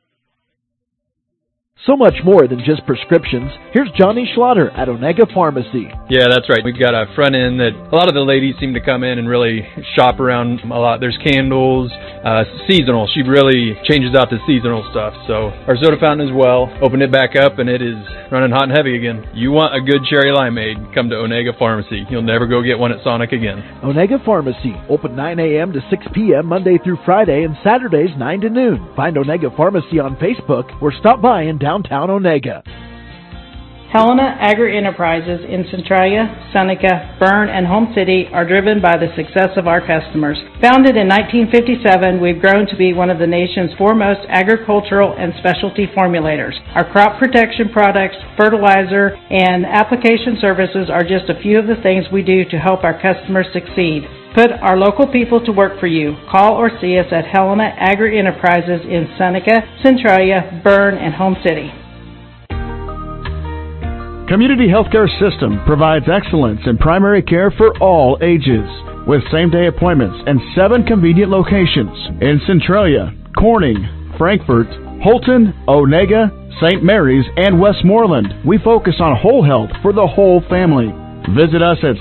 So much more than just prescriptions. Here's Johnny Schlatter at Onega Pharmacy. Yeah, that's right. We've got a front end that a lot of the ladies seem to come in and really shop around a lot. There's candles, seasonal. She really changes out the seasonal stuff. So our soda fountain as well. Opened it back up and it is running hot and heavy again. You want a good cherry limeade, come to Onega Pharmacy. You'll never go get one at Sonic again. Onega Pharmacy, open 9 a.m. to 6 p.m. Monday through Friday and Saturdays 9 to noon. Find Onega Pharmacy on Facebook or stop by in downtown Onega. Helena Agri-Enterprises in Centralia, Seneca, Bern, and Home City are driven by the success of our customers. Founded in 1957, we've grown to be one of the nation's foremost agricultural and specialty formulators. Our crop protection products, fertilizer, and application services are just a few of the things we do to help our customers succeed. Put our local people to work for you. Call or see us at Helena Agri-Enterprises in Seneca, Centralia, Bern, and Home City. Community Healthcare System provides excellence in primary care for all ages, with same-day appointments and 7 convenient locations in Centralia, Corning, Frankfort, Holton, Onega, St. Mary's, and Westmoreland. We focus on whole health for the whole family. Visit us at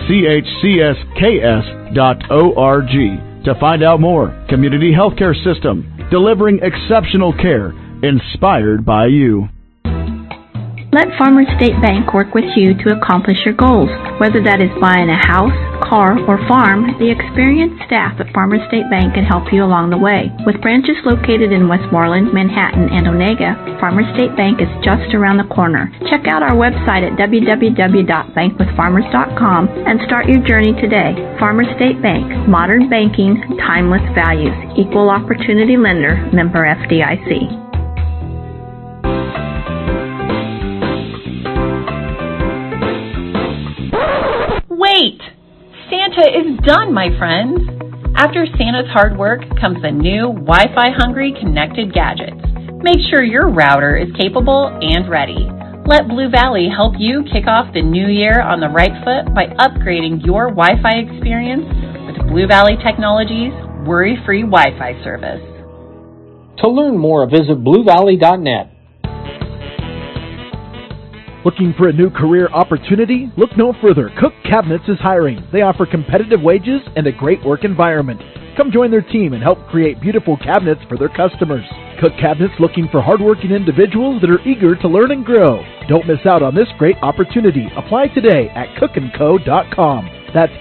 chcsks.org to find out more. Community Healthcare System, delivering exceptional care, inspired by you. Let Farmers State Bank work with you to accomplish your goals. Whether that is buying a house, car, or farm, the experienced staff at Farmers State Bank can help you along the way. With branches located in Westmoreland, Manhattan, and Onega, Farmers State Bank is just around the corner. Check out our website at www.bankwithfarmers.com and start your journey today. Farmers State Bank, modern banking, timeless values, equal opportunity lender, member FDIC. Wait! Santa is done, my friends! After Santa's hard work comes the new Wi-Fi hungry connected gadgets. Make sure your router is capable and ready. Let Blue Valley help you kick off the new year on the right foot by upgrading your Wi-Fi experience with Blue Valley Technologies' worry-free Wi-Fi service. To learn more, visit BlueValley.net. Looking for a new career opportunity? Look no further. Cook Cabinets is hiring. They offer competitive wages and a great work environment. Come join their team and help create beautiful cabinets for their customers. Cook Cabinets looking for hardworking individuals that are eager to learn and grow. Don't miss out on this great opportunity. Apply today at cookandco.com. That's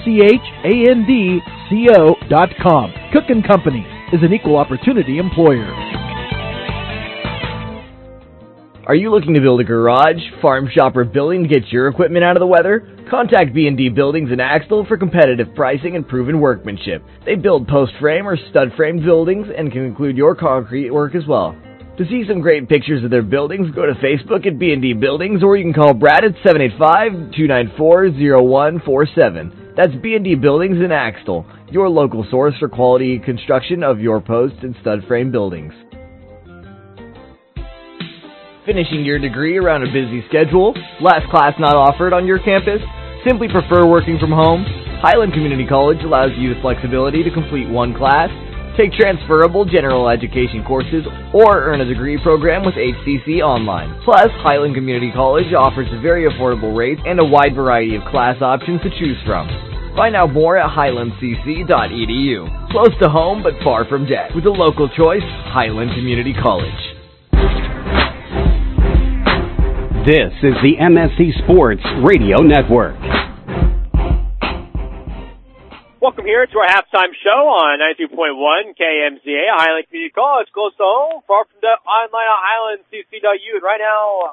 KOCHANDCO.com. Cook & Company is an equal opportunity employer. Are you looking to build a garage, farm shop, or building to get your equipment out of the weather? Contact B&D Buildings in Axtell for competitive pricing and proven workmanship. They build post frame or stud frame buildings and can include your concrete work as well. To see some great pictures of their buildings, go to Facebook at B&D Buildings, or you can call Brad at 785-294-0147. That's B&D Buildings in Axtell, your local source for quality construction of your post and stud frame buildings. Finishing your degree around a busy schedule? Last class not offered on your campus? Simply prefer working from home? Highland Community College allows you the flexibility to complete one class, take transferable general education courses, or earn a degree program with HCC Online. Plus, Highland Community College offers a very affordable rates and a wide variety of class options to choose from. Find out more at highlandcc.edu. Close to home but far from debt. With a local choice, Highland Community College. This is the MSC Sports Radio Network. Welcome here to our halftime show on 92.1 KMZA, Highland Community College, close to home, far from the online at highlandcc.u. And right now,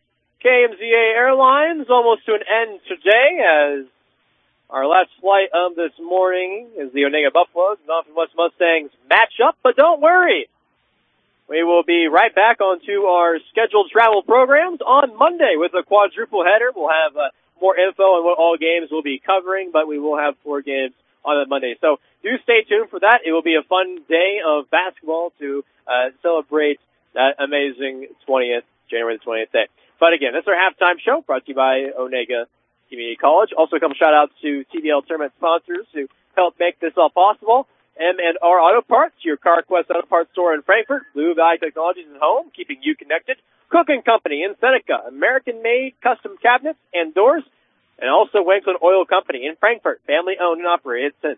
KMZA Airlines almost to an end today as our last flight of this morning is the Onega Buffaloes and Northwest Mustangs match up, but don't worry. We will be right back onto our scheduled travel programs on Monday with a quadruple header. We'll have more info on what all games we'll be covering, but we will have 4 games on that Monday. So do stay tuned for that. It will be a fun day of basketball to celebrate that amazing January the 20th day. But again, that's our halftime show brought to you by Onega Community College. Also, a couple shout-outs to TDL Tournament sponsors who helped make this all possible. M&R Auto Parts, your CarQuest Auto Parts store in Frankfort. Blue Valley Technologies in Home, keeping you connected. Cooking Company in Seneca, American-made custom cabinets and doors. And also Wanklin Oil Company in Frankfort, family-owned and operated since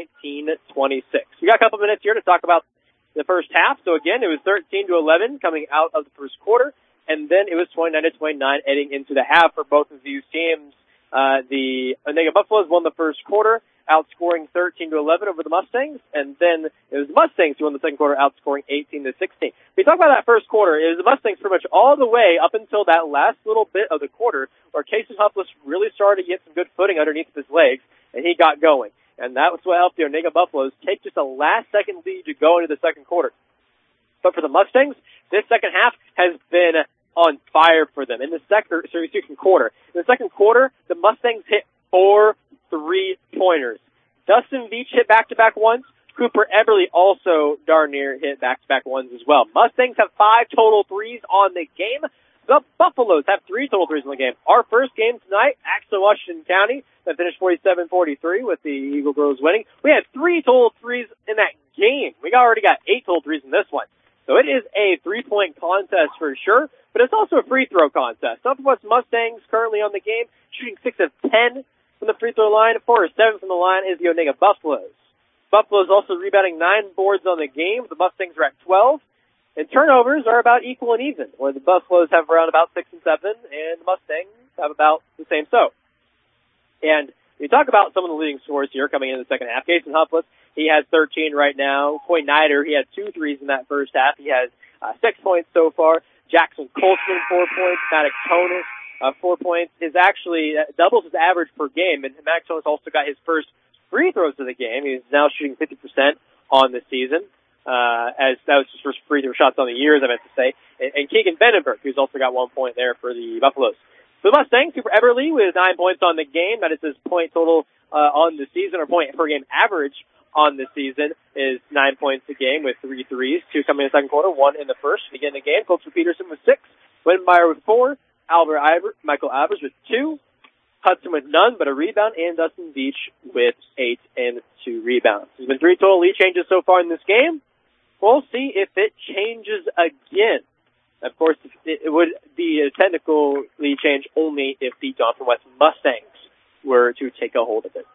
1926. We got a couple minutes here to talk about the first half. So again, it was 13-11 coming out of the first quarter, and then it was 29-29 heading into the half for both of these teams. The Onega Buffaloes won the first quarter, outscoring 13-11 over the Mustangs, and then it was the Mustangs who won the second quarter, outscoring 18-16. We talk about that first quarter, it was the Mustangs pretty much all the way up until that last little bit of the quarter where Casey Huffless really started to get some good footing underneath his legs, and he got going. And that was what helped the Onega Buffaloes take just a last-second lead to go into the second quarter. But for the Mustangs, this second half has been on fire for them. In the second quarter. In the second quarter, the Mustangs hit 4 3-pointers. Dustin Veach hit back-to-back ones. Cooper Eberly also darn near hit back-to-back ones as well. Mustangs have 5 total threes on the game. The Buffaloes have 3 total threes on the game. Our first game tonight, Axel Washington County, that finished 47-43 with the Eagle Girls winning. We had 3 total threes in that game. We already got 8 total threes in this one. So it is a 3-point contest for sure, but it's also a free throw contest. Southwest Mustangs currently on the game, shooting 6 of 10 from the free throw line. 4 of 7 from the line is the Onega Buffaloes. Buffaloes also rebounding 9 boards on the game. The Mustangs are at 12. And turnovers are about equal and even, where the Buffaloes have around about 6 and 7, and the Mustangs have about the same so. And you talk about some of the leading scorers here coming in the second half. Jason Huffless, he has 13 right now. Coy Nider, he had 2 threes in that first half. He has 6 points so far. Jackson Colston, 4 points. Maddox Tonis, 4 points. Is actually doubles his average per game, and Maddox Tonis also got his first free throws of the game. He's now shooting 50% on the season. As that was his first free throw shots on the year, as I meant to say. And Keegan Vandenberg, who's also got 1 point there for the Buffaloes. For the Mustangs, Cooper Eberly with 9 points on the game. That is his point total on the season, or point per game average on the season is 9 points a game with 3 threes. 2 coming in the second quarter, 1 in the first. Begin the game. Coach Peterson with 6. Wittenmeyer with 4. Michael Albers with 2. Hudson with none but a rebound, and Dustin Veach with 8 and 2 rebounds. There's been 3 total lead changes so far in this game. We'll see if it changes again. Of course, it would be a technical lead change only if the Johnson West Mustangs were to take a hold of it.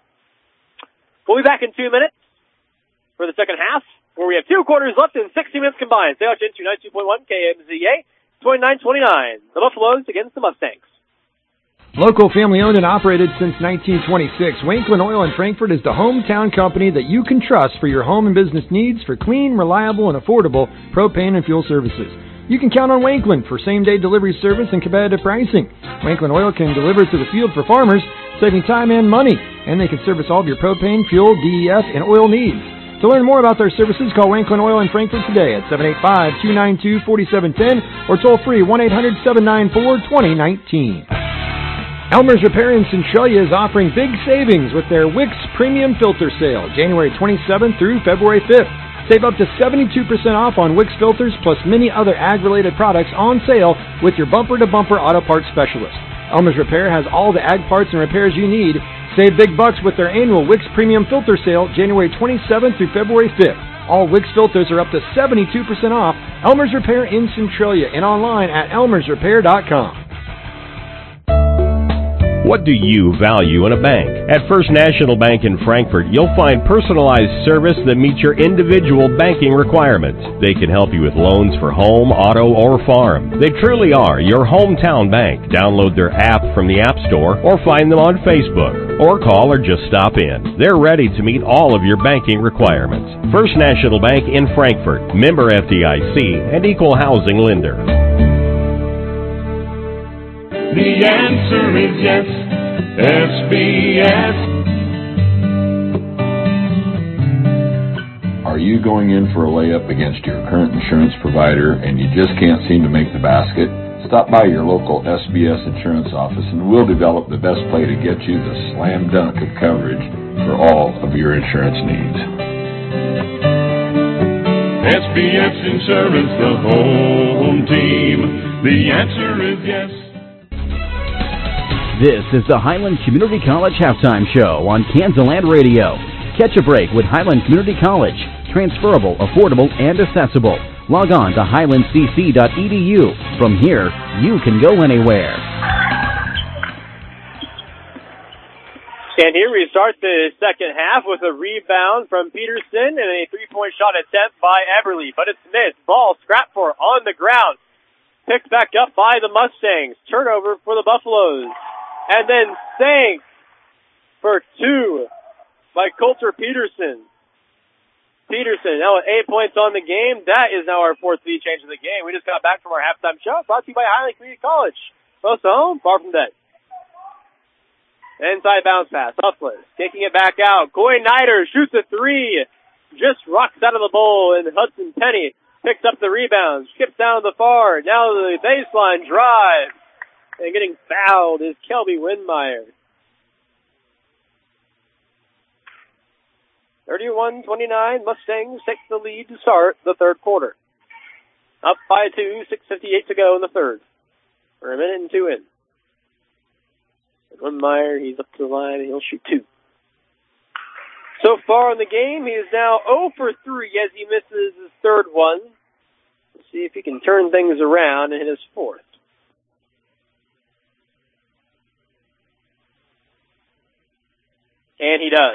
We'll be back in 2 minutes for the second half, where we have 2 quarters left and 60 minutes combined. Stay out into 92.1 KMZA, 29-29. The Buffaloes against the Mustangs. Local, family-owned and operated since 1926, Wanklin Oil in Frankfort is the hometown company that you can trust for your home and business needs for clean, reliable, and affordable propane and fuel services. You can count on Wakeland for same-day delivery service and competitive pricing. Wakeland Oil can deliver to the field for farmers, saving time and money. And they can service all of your propane, fuel, DEF, and oil needs. To learn more about their services, call Wakeland Oil in Frankfort today at 785-292-4710 or toll free 1-800-794-2019. Elmer's Repair in Centralia is offering big savings with their Wix Premium Filter Sale, January 27th through February 5th. Save up to 72% off on Wix filters plus many other ag-related products on sale with your bumper-to-bumper auto parts specialist. Elmer's Repair has all the ag parts and repairs you need. Save big bucks with their annual Wix Premium Filter Sale, January 27th through February 5th. All Wix filters are up to 72% off. Elmer's Repair in Centralia and online at elmersrepair.com. What do you value in a bank? At First National Bank in Frankfort, you'll find personalized service that meets your individual banking requirements. They can help you with loans for home, auto, or farm. They truly are your hometown bank. Download their app from the App Store or find them on Facebook. Or call or just stop in. They're ready to meet all of your banking requirements. First National Bank in Frankfort, member FDIC, and equal housing lender. The answer is yes, SBS. Are you going in for a layup against your current insurance provider and you just can't seem to make the basket? Stop by your local SBS insurance office and we'll develop the best play to get you the slam dunk of coverage for all of your insurance needs. SBS Insurance, the home team. The answer is yes. This is the Highland Community College Halftime Show on Kansas Radio. Catch a break with Highland Community College. Transferable, affordable, and accessible. Log on to highlandcc.edu. From here, you can go anywhere. And here we start the second half with a rebound from Peterson and a three-point shot attempt by Eberly. But it's missed. Ball scrapped for on the ground. Picked back up by the Mustangs. Turnover for the Buffaloes. And then sank for two by Coulter Peterson. Peterson now with 8 points on the game. That is now our fourth lead change of the game. We just got back from our halftime show brought to you by Highland Community College. Close to home, far from dead. Inside bounce pass. Huffless taking it back out. Coy Nider shoots a three. Just rocks out of the bowl, and Hudson Penny picks up the rebound. Skips down the far. Now the baseline drive. And getting fouled is Kelby Windmeyer. 31-29, Mustangs take the lead to start the third quarter. Up by 2, 6:58 to go in the third. We're a minute and two in. And Windmeyer, he's up to the line and he'll shoot two. So far in the game, he is now 0 for 3 as he misses his third one. Let's see if he can turn things around and hit his fourth. And he does.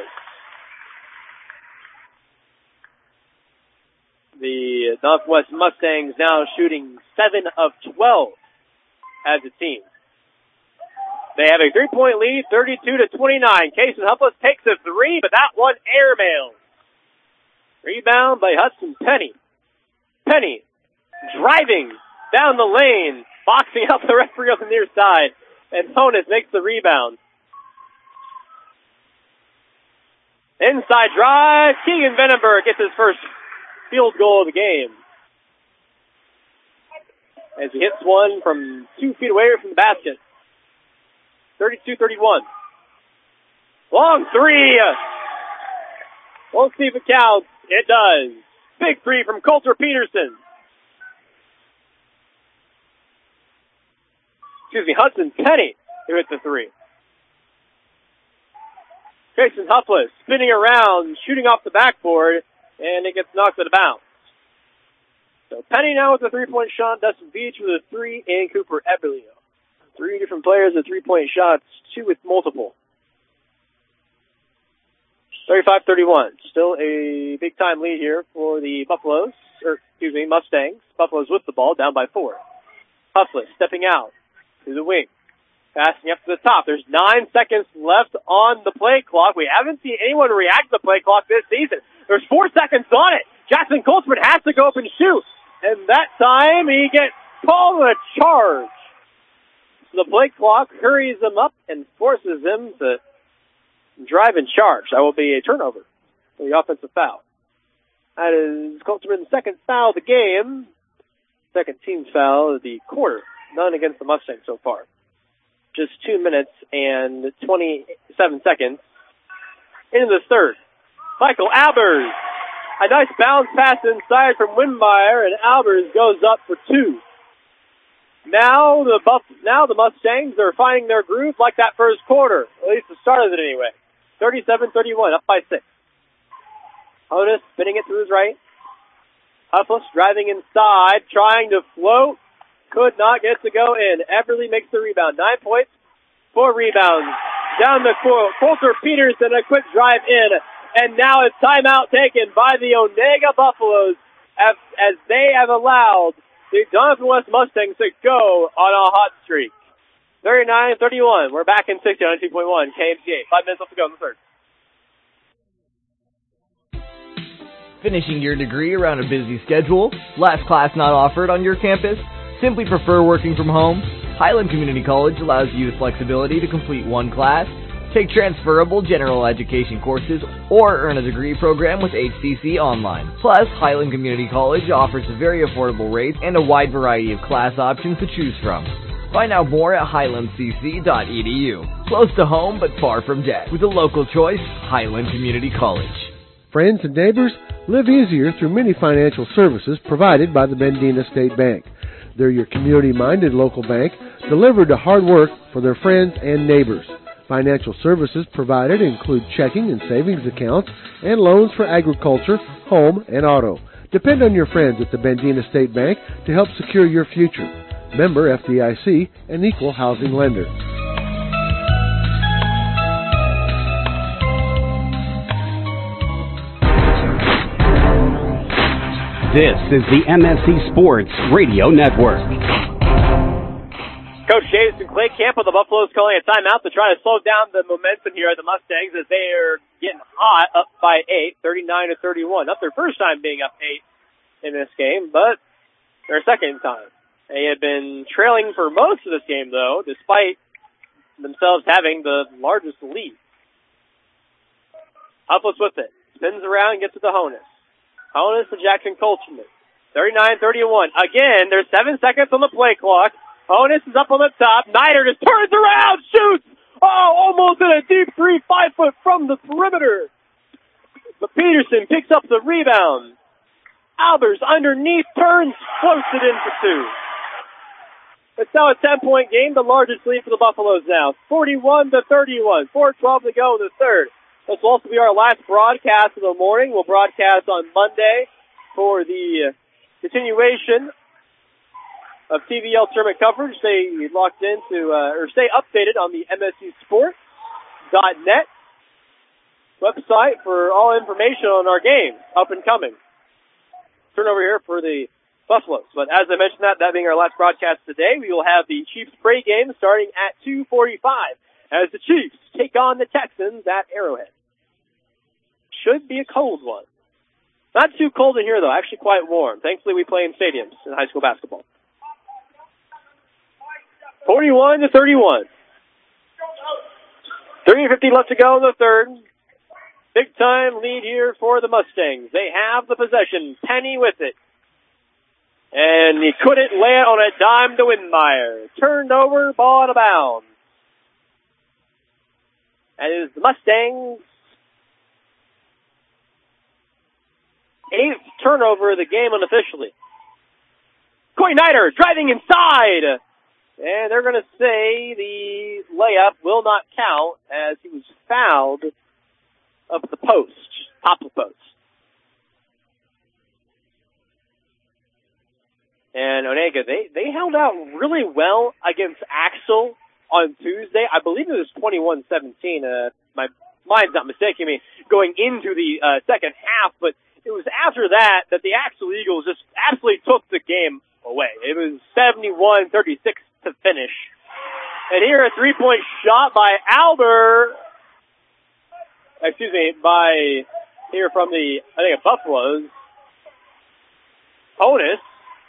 The Northwest Mustangs now shooting 7 of 12 as a team. They have a 3-point lead, 32-29. Cason Huffless takes a three, but that one airmails. Rebound by Hudson Penny. Penny driving down the lane, boxing out the referee on the near side, and Honus makes the rebound. Inside drive, Keegan Vandenberg gets his first field goal of the game. As he hits one from 2 feet away from the basket. 32-31. Long three. We'll see if it counts. It does. Big three from Coulter Peterson. Hudson Penny who hit the three. Grayson Huffless spinning around, shooting off the backboard, and it gets knocked out of bounds. So Penny now with a 3-point shot, Dustin Beach with a 3, and Cooper Eberle. 3 different players with 3-point shots, 2 with multiple. 35-31. Still a big-time lead here for the Mustangs. Buffaloes with the ball, down by 4. Huffless stepping out to the wing. Passing up to the top. There's 9 seconds left on the play clock. We haven't seen anyone react to the play clock this season. There's 4 seconds on it. Jackson Coltsman has to go up and shoot. And that time he gets called a charge. So the play clock hurries him up and forces him to drive and charge. That will be a turnover for the offensive foul. That is Colterman's second foul of the game. Second team's foul of the quarter. None against the Mustangs so far. Just 2 minutes and 27 seconds into the third. Michael Albers. A nice bounce pass inside from Windmeyer, and Albers goes up for two. Now the Mustangs are finding their groove like that first quarter. At least the start of it anyway. 37-31, up by 6. Honus spinning it to his right. Huffles driving inside, trying to float. Could not get to go in. Everly makes the rebound. 9 points, 4 rebounds. Down the court, Coulter Peterson, a quick drive in. And now it's timeout taken by the Onega Buffaloes as they have allowed the Jonathan West Mustangs to go on a hot streak. 39-31. We're back in 60 on 2.1 KMCA. 5 minutes left to go in the third. Finishing your degree around a busy schedule? Last class not offered on your campus? Simply prefer working from home? Highland Community College allows you the flexibility to complete one class, take transferable general education courses, or earn a degree program with HCC Online. Plus, Highland Community College offers a very affordable rates and a wide variety of class options to choose from. Find out more at highlandcc.edu. Close to home, but far from debt. With a local choice, Highland Community College. Friends and neighbors, live easier through many financial services provided by the Bendina State Bank. They're your community-minded local bank, delivered to hard work for their friends and neighbors. Financial services provided include checking and savings accounts and loans for agriculture, home, and auto. Depend on your friends at the Bendina State Bank to help secure your future. Member FDIC, an equal housing lender. This is the MSC Sports Radio Network. Coach Jason Claycamp of the Buffaloes calling a timeout to try to slow down the momentum here at the Mustangs as they are getting hot, up by 8, 39-31. Not their first time being up 8 in this game, but their second time. They had been trailing for most of this game, though, despite themselves having the largest lead. Huffles with it. Spins around and gets it to Honus. Honus to Jackson Colchman. 39-31. Again, there's 7 seconds on the play clock. Honus is up on the top. Snyder just turns around, shoots! Oh, almost in a deep 3, 5 foot from the perimeter. But Peterson picks up the rebound. Albers underneath, turns, floats it in for 2. It's now a 10-point game, the largest lead for the Buffaloes now. 41-31. 4:12 to go in the third. This will also be our last broadcast of the morning. We'll broadcast on Monday for the continuation of TVL tournament coverage. Stay locked into, or stay updated on the MSCSports.net website for all information on our games up and coming. Turn over here for the Buffaloes. But as I mentioned that being our last broadcast today, we will have the Chiefs pregame starting at 2:45 as the Chiefs take on the Texans at Arrowhead. Should be a cold one. Not too cold in here, though. Actually quite warm. Thankfully, we play in stadiums in high school basketball. 41-31. 3:50 left to go in the third. Big time lead here for the Mustangs. They have the possession. Penny with it. And he couldn't lay it on a dime to Windmeyer. Turned over, ball out of bounds. And it is the Mustangs' 8th turnover of the game unofficially. Corey Snyder driving inside. And they're going to say the layup will not count as he was fouled up at the post, top of the post. And Onega, they held out really well against Axel on Tuesday. I believe it was 21-17. My mind's not mistaking me going into the second half, but it was after that the Axel Eagles just absolutely took the game away. It was 71-36 to finish. And here a three-point shot by by here from the, I think, Buffaloes. Honus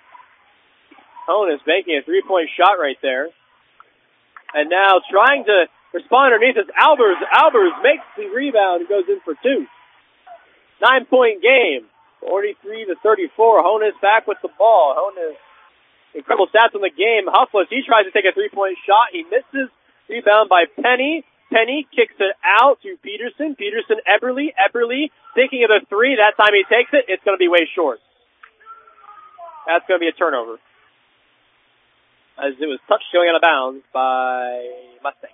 Honus making a three-point shot right there. And now trying to respond underneath is Albers. Albers makes the rebound and goes in for two. 9-point game. 43-34. Honus back with the ball. Honus, incredible stats on the game. Huffless, he tries to take a three-point shot. He misses. Rebound by Penny. Penny kicks it out to Peterson. Peterson, Eberly. Eberly thinking of the three. That time he takes it. It's going to be way short. That's going to be a turnover, as it was touched going out of bounds by Mustang.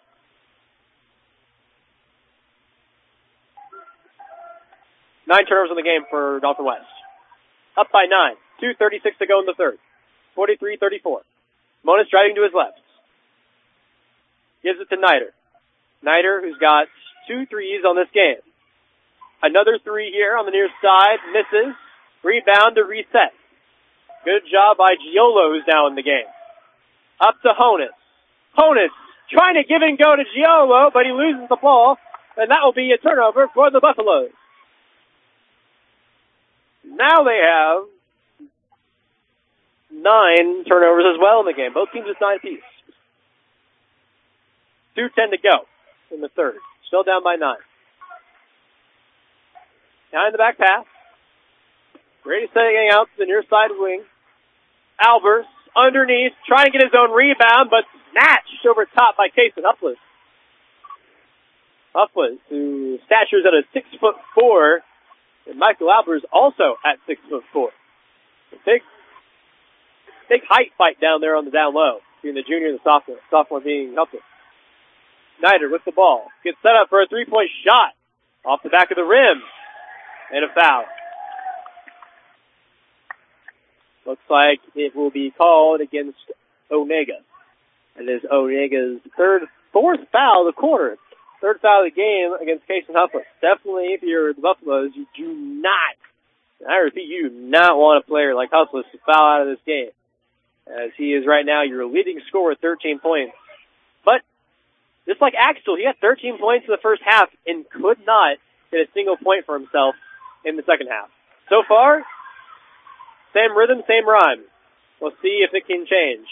Nine turnovers in the game for Dalton West. Up by 9. 2:36 to go in the third. 43-34. Monas driving to his left. Gives it to Nider. Nider, who's got 2 threes on this game. Another three here on the near side. Misses. Rebound to reset. Good job by Giolo, who's now in the game. Up to Honus. Honus trying to give and go to Giolo, but he loses the ball, and that will be a turnover for the Buffaloes. Now they have 9 turnovers as well in the game. Both teams with 9 apiece. 2:10 to go in the third. Still down by 9. Now in the back pass. Grady setting out to the near side wing. Albers underneath, trying to get his own rebound, but snatched over top by Kason Huffless. Huffless, whose stature is at a 6'4", and Michael Albers also at 6'4". Big height fight down there on the down low between the junior and the sophomore. Sophomore being Huffless. Snyder with the ball. Gets set up for a three-point shot. Off the back of the rim. And a foul. Looks like it will be called against Onega. And it is Onega's fourth foul of the quarter. Third foul of the game against Kason Huffless. Definitely, if you're the Buffaloes, you do not, and I repeat, you do not want a player like Huffless to foul out of this game. As he is right now your leading scorer with 13 points. But, just like Axtell, he had 13 points in the first half and could not get a single point for himself in the second half. So far, same rhythm, same rhyme. We'll see if it can change.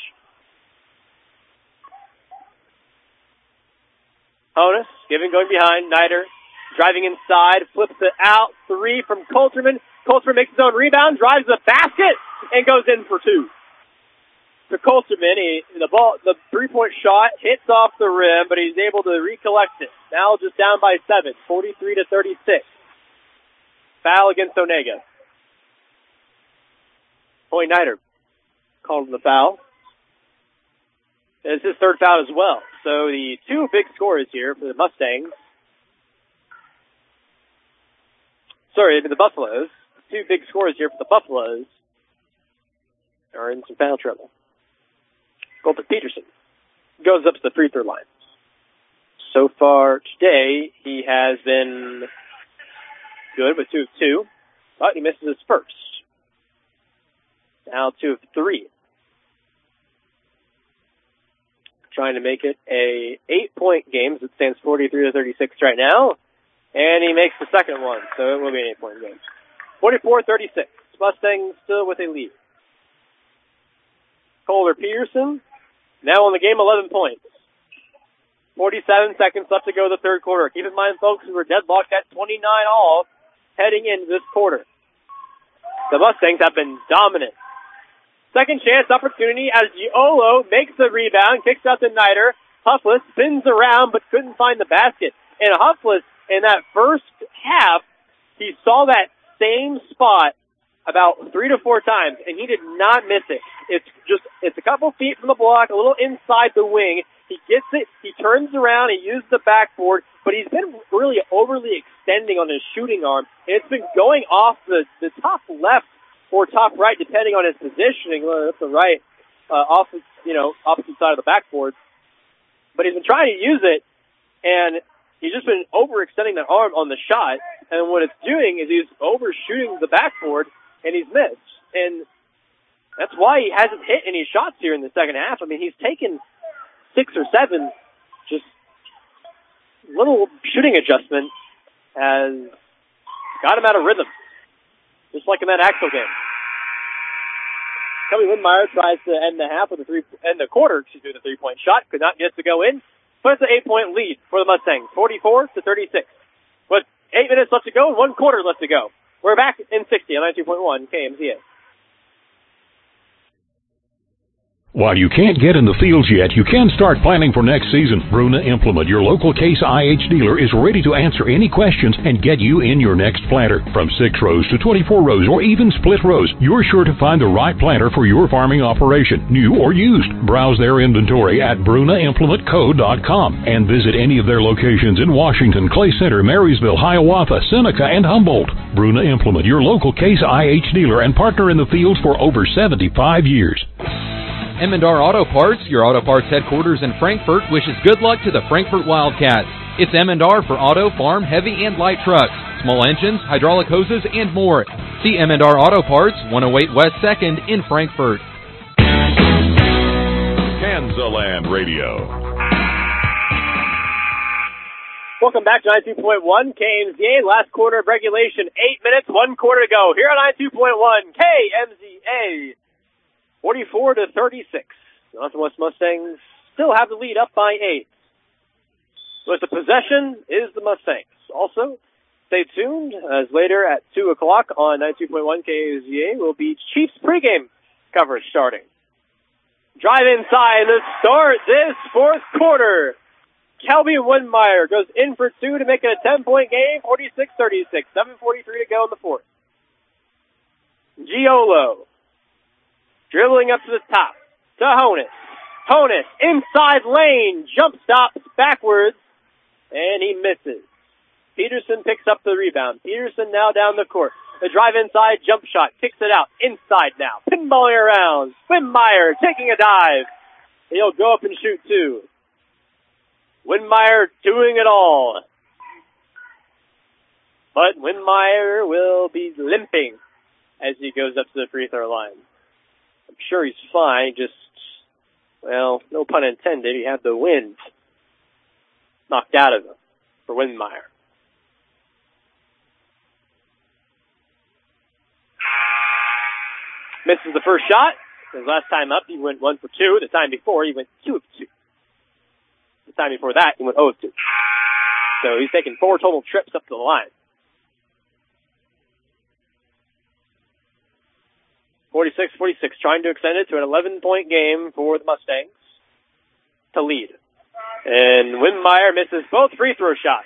Honus, going behind. Nider, driving inside, flips it out. 3 from Coulterman. Coulterman makes his own rebound, drives the basket, and goes in for 2. To Coulterman, the three-point shot hits off the rim, but he's able to recollect it. Now just down by 7, 43-36. Foul against Onega. Coy Nider called the foul. It's his third foul as well. So the 2 big scorers here for the Mustangs. Sorry, the Buffaloes. 2 big scorers here for the Buffaloes are in some foul trouble. Colton Peterson goes up to the free throw line. So far today, he has been good with 2 of 2, but he misses his first. Now 2 of 3. Trying to make it a 8-point game, as it stands 43-36 right now. And he makes the second one, so it will be an 8-point game. 44-36. Mustangs still with a lead. Colter Peterson, now on the game, 11 points. 47 seconds left to go the third quarter. Keep in mind, folks, we were deadlocked at 29 all heading into this quarter. The Mustangs have been dominant. Second chance opportunity as Giolo makes the rebound, kicks out to Nider. Huffless spins around but couldn't find the basket. And Huffless, in that first half, he saw that same spot about 3 to 4 times, and he did not miss it. It's a couple feet from the block, a little inside the wing. He gets it, he turns around, he uses the backboard, but he's been really overly extending on his shooting arm, and it's been going off the top left or top right, depending on his positioning, left or right, opposite side of the backboard. But he's been trying to use it, and he's just been overextending that arm on the shot, and what it's doing is he's overshooting the backboard, and he's missed. And that's why he hasn't hit any shots here in the second half. I mean, he's taken 6 or 7, just little shooting adjustment has got him out of rhythm, just like in that Axtell game. Kelby Windmeyer tries to end the quarter with a 3-point shot. Could not get it to go in. But it's an 8-point lead for the Mustangs, 44-36. With 8 minutes left to go and 1 quarter left to go. We're back in 60 on 92.1 KMZA. While you can't get in the fields yet, you can start planning for next season. Bruna Implement, your local Case IH dealer, is ready to answer any questions and get you in your next planter. From 6 rows to 24 rows or even split rows, you're sure to find the right planter for your farming operation, new or used. Browse their inventory at brunaimplementco.com and visit any of their locations in Washington, Clay Center, Marysville, Hiawatha, Seneca, and Humboldt. Bruna Implement, your local Case IH dealer and partner in the fields for over 75 years. M&R Auto Parts, your auto parts headquarters in Frankfort, wishes good luck to the Frankfort Wildcats. It's M&R for auto, farm, heavy, and light trucks, small engines, hydraulic hoses, and more. See M&R Auto Parts, 108 West 2nd in Frankfort. Kansaland Radio. Welcome back to 92.1 KMZA. Last quarter of regulation, 8 minutes, 1 quarter to go. Here on 92.1 KMZA. 44-36. The Northwest Mustangs still have the lead up by 8. So the possession is the Mustangs. Also, stay tuned as later at 2 o'clock on 92.1 KZA will be Chiefs pregame coverage starting. Drive inside to start this fourth quarter. Kelby Windmeyer goes in for 2 to make it a 10-point game, 46-36. 7:43 to go in the fourth. Giolo. Dribbling up to the top, to Honus. Honus, inside lane, jump stops backwards, and he misses. Peterson picks up the rebound. Peterson now down the court. The drive inside, jump shot, kicks it out, inside now, pinballing around. Windmeyer taking a dive. He'll go up and shoot 2. Windmeyer doing it all. But Windmeyer will be limping as he goes up to the free throw line. I'm sure he's fine, just, well, no pun intended, he had the wind knocked out of him for Windmeyer. Misses the first shot. His last time up, he went 1 for 2. The time before, he went 2 of 2. The time before that, he went 0 of 2. So he's taken 4 total trips up to the line. 46-46, trying to extend it to an 11-point game for the Mustangs to lead. And Windmeyer misses both free throw shots.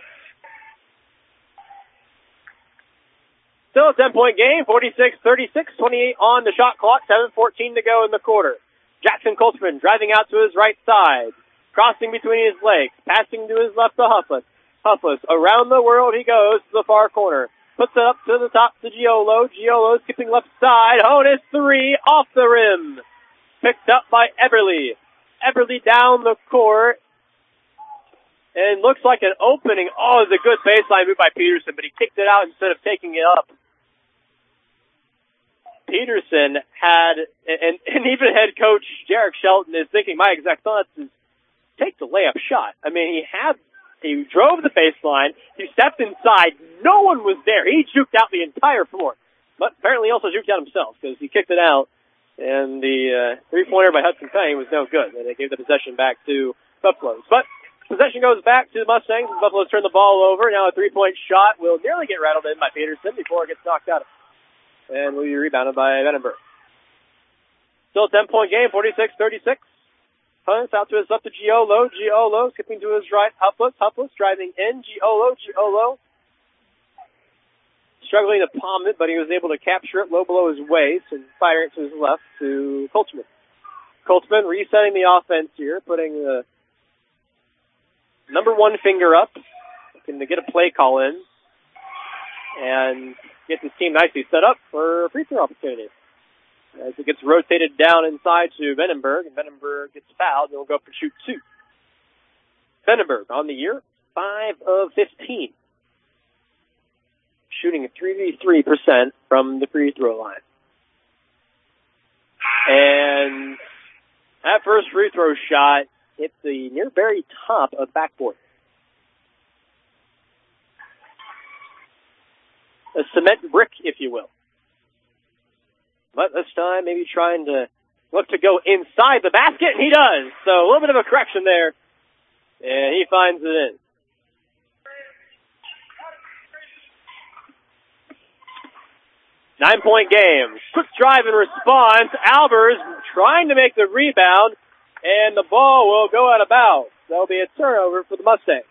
Still a 10-point game, 46-36, 28 on the shot clock, 7:14 to go in the quarter. Jackson Coltsman driving out to his right side, crossing between his legs, passing to his left to Huffless. Huffless, around the world he goes to the far corner. Puts it up to the top to Giolo. Giolo skipping left side. Honus 3 off the rim. Picked up by Eberly. Eberly down the court. And looks like an opening. Oh, it's a good baseline move by Peterson, but he kicked it out instead of taking it up. Peterson had, and even head coach Jarek Shelton is thinking, my exact thoughts is, take the layup shot. I mean, he drove the baseline. He stepped inside. No one was there. He juked out the entire floor. But apparently he also juked out himself because he kicked it out. And the three-pointer by Hudson Payne was no good. And they gave the possession back to Buffaloes. But possession goes back to the Mustangs. The Buffaloes turn the ball over. Now a three-point shot will nearly get rattled in by Peterson before it gets knocked out. And will be rebounded by Vandenberg. Still a 10-point game, 46-36. Hunts out to his left to Giolo. Giolo skipping to his right. Huffless driving in. Giolo struggling to palm it, but he was able to capture it low below his waist and fire it to his left to Coltsman. Coltsman resetting the offense here, putting the number 1 finger up, looking to get a play call in and get this team nicely set up for a free throw opportunity. As it gets rotated down inside to Vandenberg, and Vandenberg gets fouled, and will go up and shoot 2. Vandenberg on the year, 5 of 15. Shooting 33% from the free throw line. And that first free throw shot hit the near very top of backboard. A cement brick, if you will. But this time, maybe trying to look to go inside the basket, and he does. So a little bit of a correction there, and he finds it in. Nine-point game. Quick drive and response. Albers trying to make the rebound, and the ball will go out of bounds. That'll be a turnover for the Mustangs.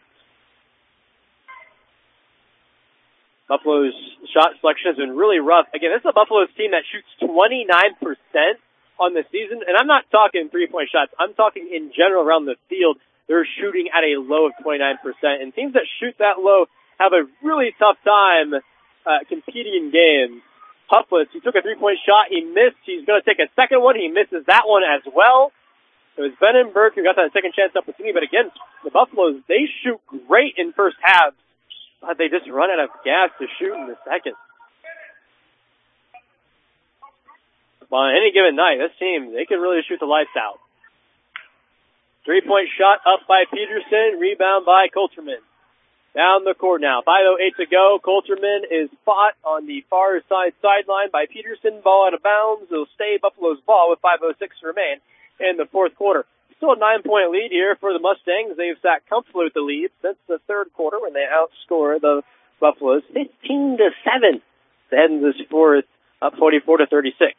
Buffalo's shot selection has been really rough. Again, this is a Buffalo's team that shoots 29% on the season, and I'm not talking three-point shots. I'm talking in general around the field. They're shooting at a low of 29%, and teams that shoot that low have a really tough time competing in games. Huffless, he took a three-point shot. He missed. He's going to take a second one. He misses that one as well. It was Vandenberg who got that second chance opportunity, but again, the Buffaloes, they shoot great in first halves, but they just run out of gas to shoot in the second. Well, on any given night, this team, they can really shoot the lights out. Three-point shot up by Peterson, rebound by Coulterman. Down the court now. 5:08 to go. Coulterman is fought on the far side sideline by Peterson. Ball out of bounds. It'll stay Buffalo's ball with 5:06 to remain in the fourth quarter. Still a 9-point lead here for the Mustangs. They've sat comfortably with the lead since the third quarter when they outscore the Buffaloes 15-7. They head into this fourth up 44-36.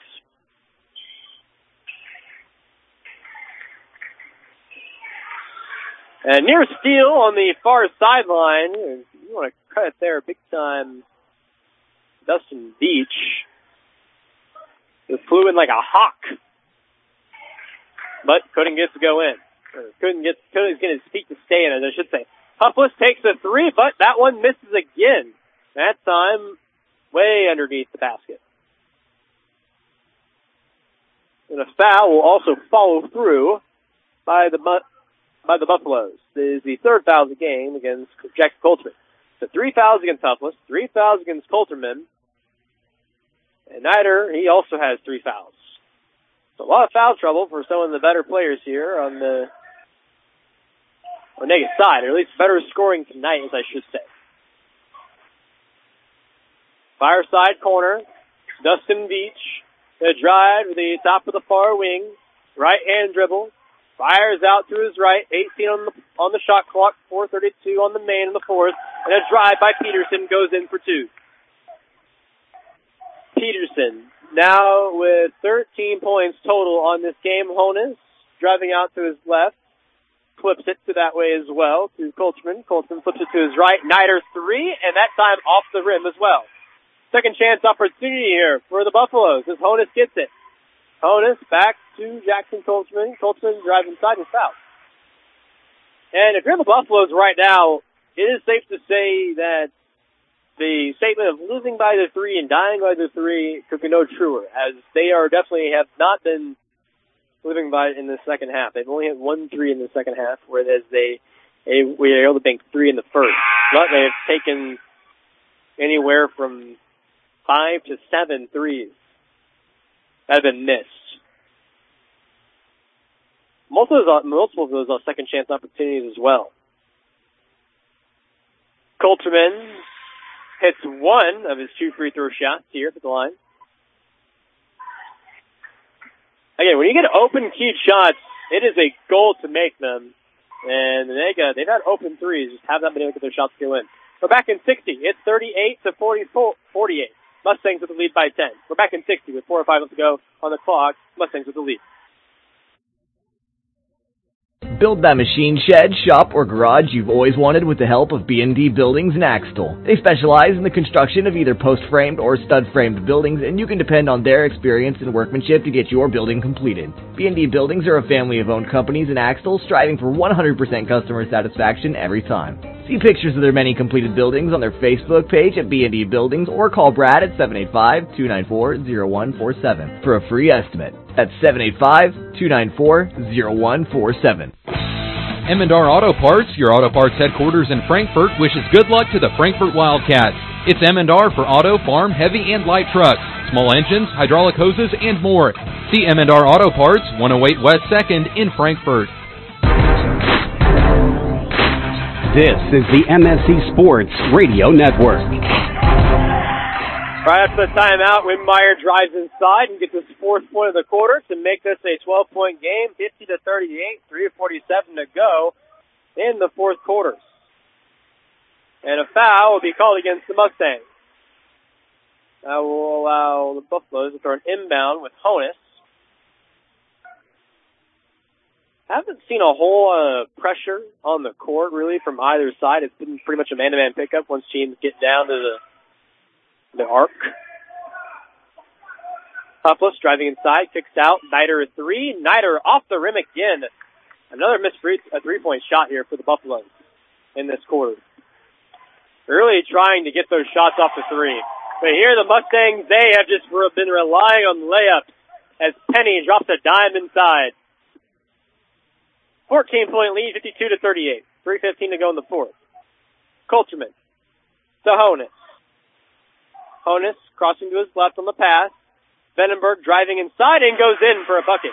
And near steal on the far sideline. You want to cut it there big time. Dustin Beach. It flew in like a hawk. But couldn't get to go in. Couldn't get his feet to stay in it, I should say. Huffless takes a three, but that one misses again. That time, way underneath the basket. And a foul will also follow through by the Buffaloes. This is the third foul of the game against Jackson Coulterman. So 3 fouls against Huffless, 3 fouls against Coulterman. And Nider, he also has 3 fouls. So a lot of foul trouble for some of the better players here on the negative side, or at least better scoring tonight, as I should say. Far side corner, Dustin Beach, the drive to the top of the far wing, right hand dribble. Fires out to his right, 18 on the shot clock, 4:32 on the main in the fourth, and a drive by Peterson goes in for 2. Peterson, now with 13 points total on this game. Honus, driving out to his left, flips it to that way as well, to Coulterman. Coulterman flips it to his right, Nider 3, and that time off the rim as well. Second chance opportunity here for the Buffaloes as Honus gets it. Honus back to Jackson Coulterman. Coulterman drives inside and foul. And if you're the Buffaloes right now, it is safe to say that the statement of losing by the 3 and dying by the 3 could be no truer, as they are definitely have not been living by it in the second half. They've only had 1 3 in the second half, whereas we were able to bank 3 in the first. But they have taken anywhere from 5 to 7 threes that have been missed. Multiple of those are second chance opportunities as well. Coulterman hits 1 of his 2 free throw shots here at the line. Again, when you get open key shots, it is a goal to make them. And they've had open threes, just have not been able to get their shots to go in. We're back in 60. It's 38-48. Mustangs with the lead by 10. We're back in 60 with 4 or 5 left to go on the clock. Mustangs with the lead. Build that machine shed, shop, or garage you've always wanted with the help of B&D Buildings in Axtell. They specialize in the construction of either post-framed or stud-framed buildings, and you can depend on their experience and workmanship to get your building completed. B&D Buildings are a family of owned companies in Axtell, striving for 100% customer satisfaction every time. See pictures of their many completed buildings on their Facebook page at B&D Buildings, or call Brad at 785-294-0147 for a free estimate. That's 785-294-0147. Emendar Auto Parts, your auto parts headquarters in Frankfort, wishes good luck to the Frankfort Wildcats. It's Emendar for auto, farm, heavy, and light trucks, small engines, hydraulic hoses, and more. See Emendar Auto Parts, 108 West 2nd in Frankfort. This is the MSC Sports Radio Network. Right after the timeout, Wimmeyer drives inside and gets his fourth point of the quarter to make this a 12-point game, 50-38, 3:47 to go in the fourth quarter. And a foul will be called against the Mustangs. That will allow the Buffaloes to throw an inbound with Honus. Haven't seen a whole lot of pressure on the court, really, from either side. It's been pretty much a man-to-man pickup once teams get down to the arc. Huffless driving inside, kicks out. Nider a three. Nider off the rim again. Another missed three-point shot here for the Buffaloes in this quarter. Really trying to get those shots off the three. But here the Mustangs, they have just been relying on layups as Penny drops a dime inside. 14-point lead, 52-38. 3:15 to go in the fourth. Coulterman to Honus. Honus crossing to his left on the pass. Vandenberg driving inside and goes in for a bucket.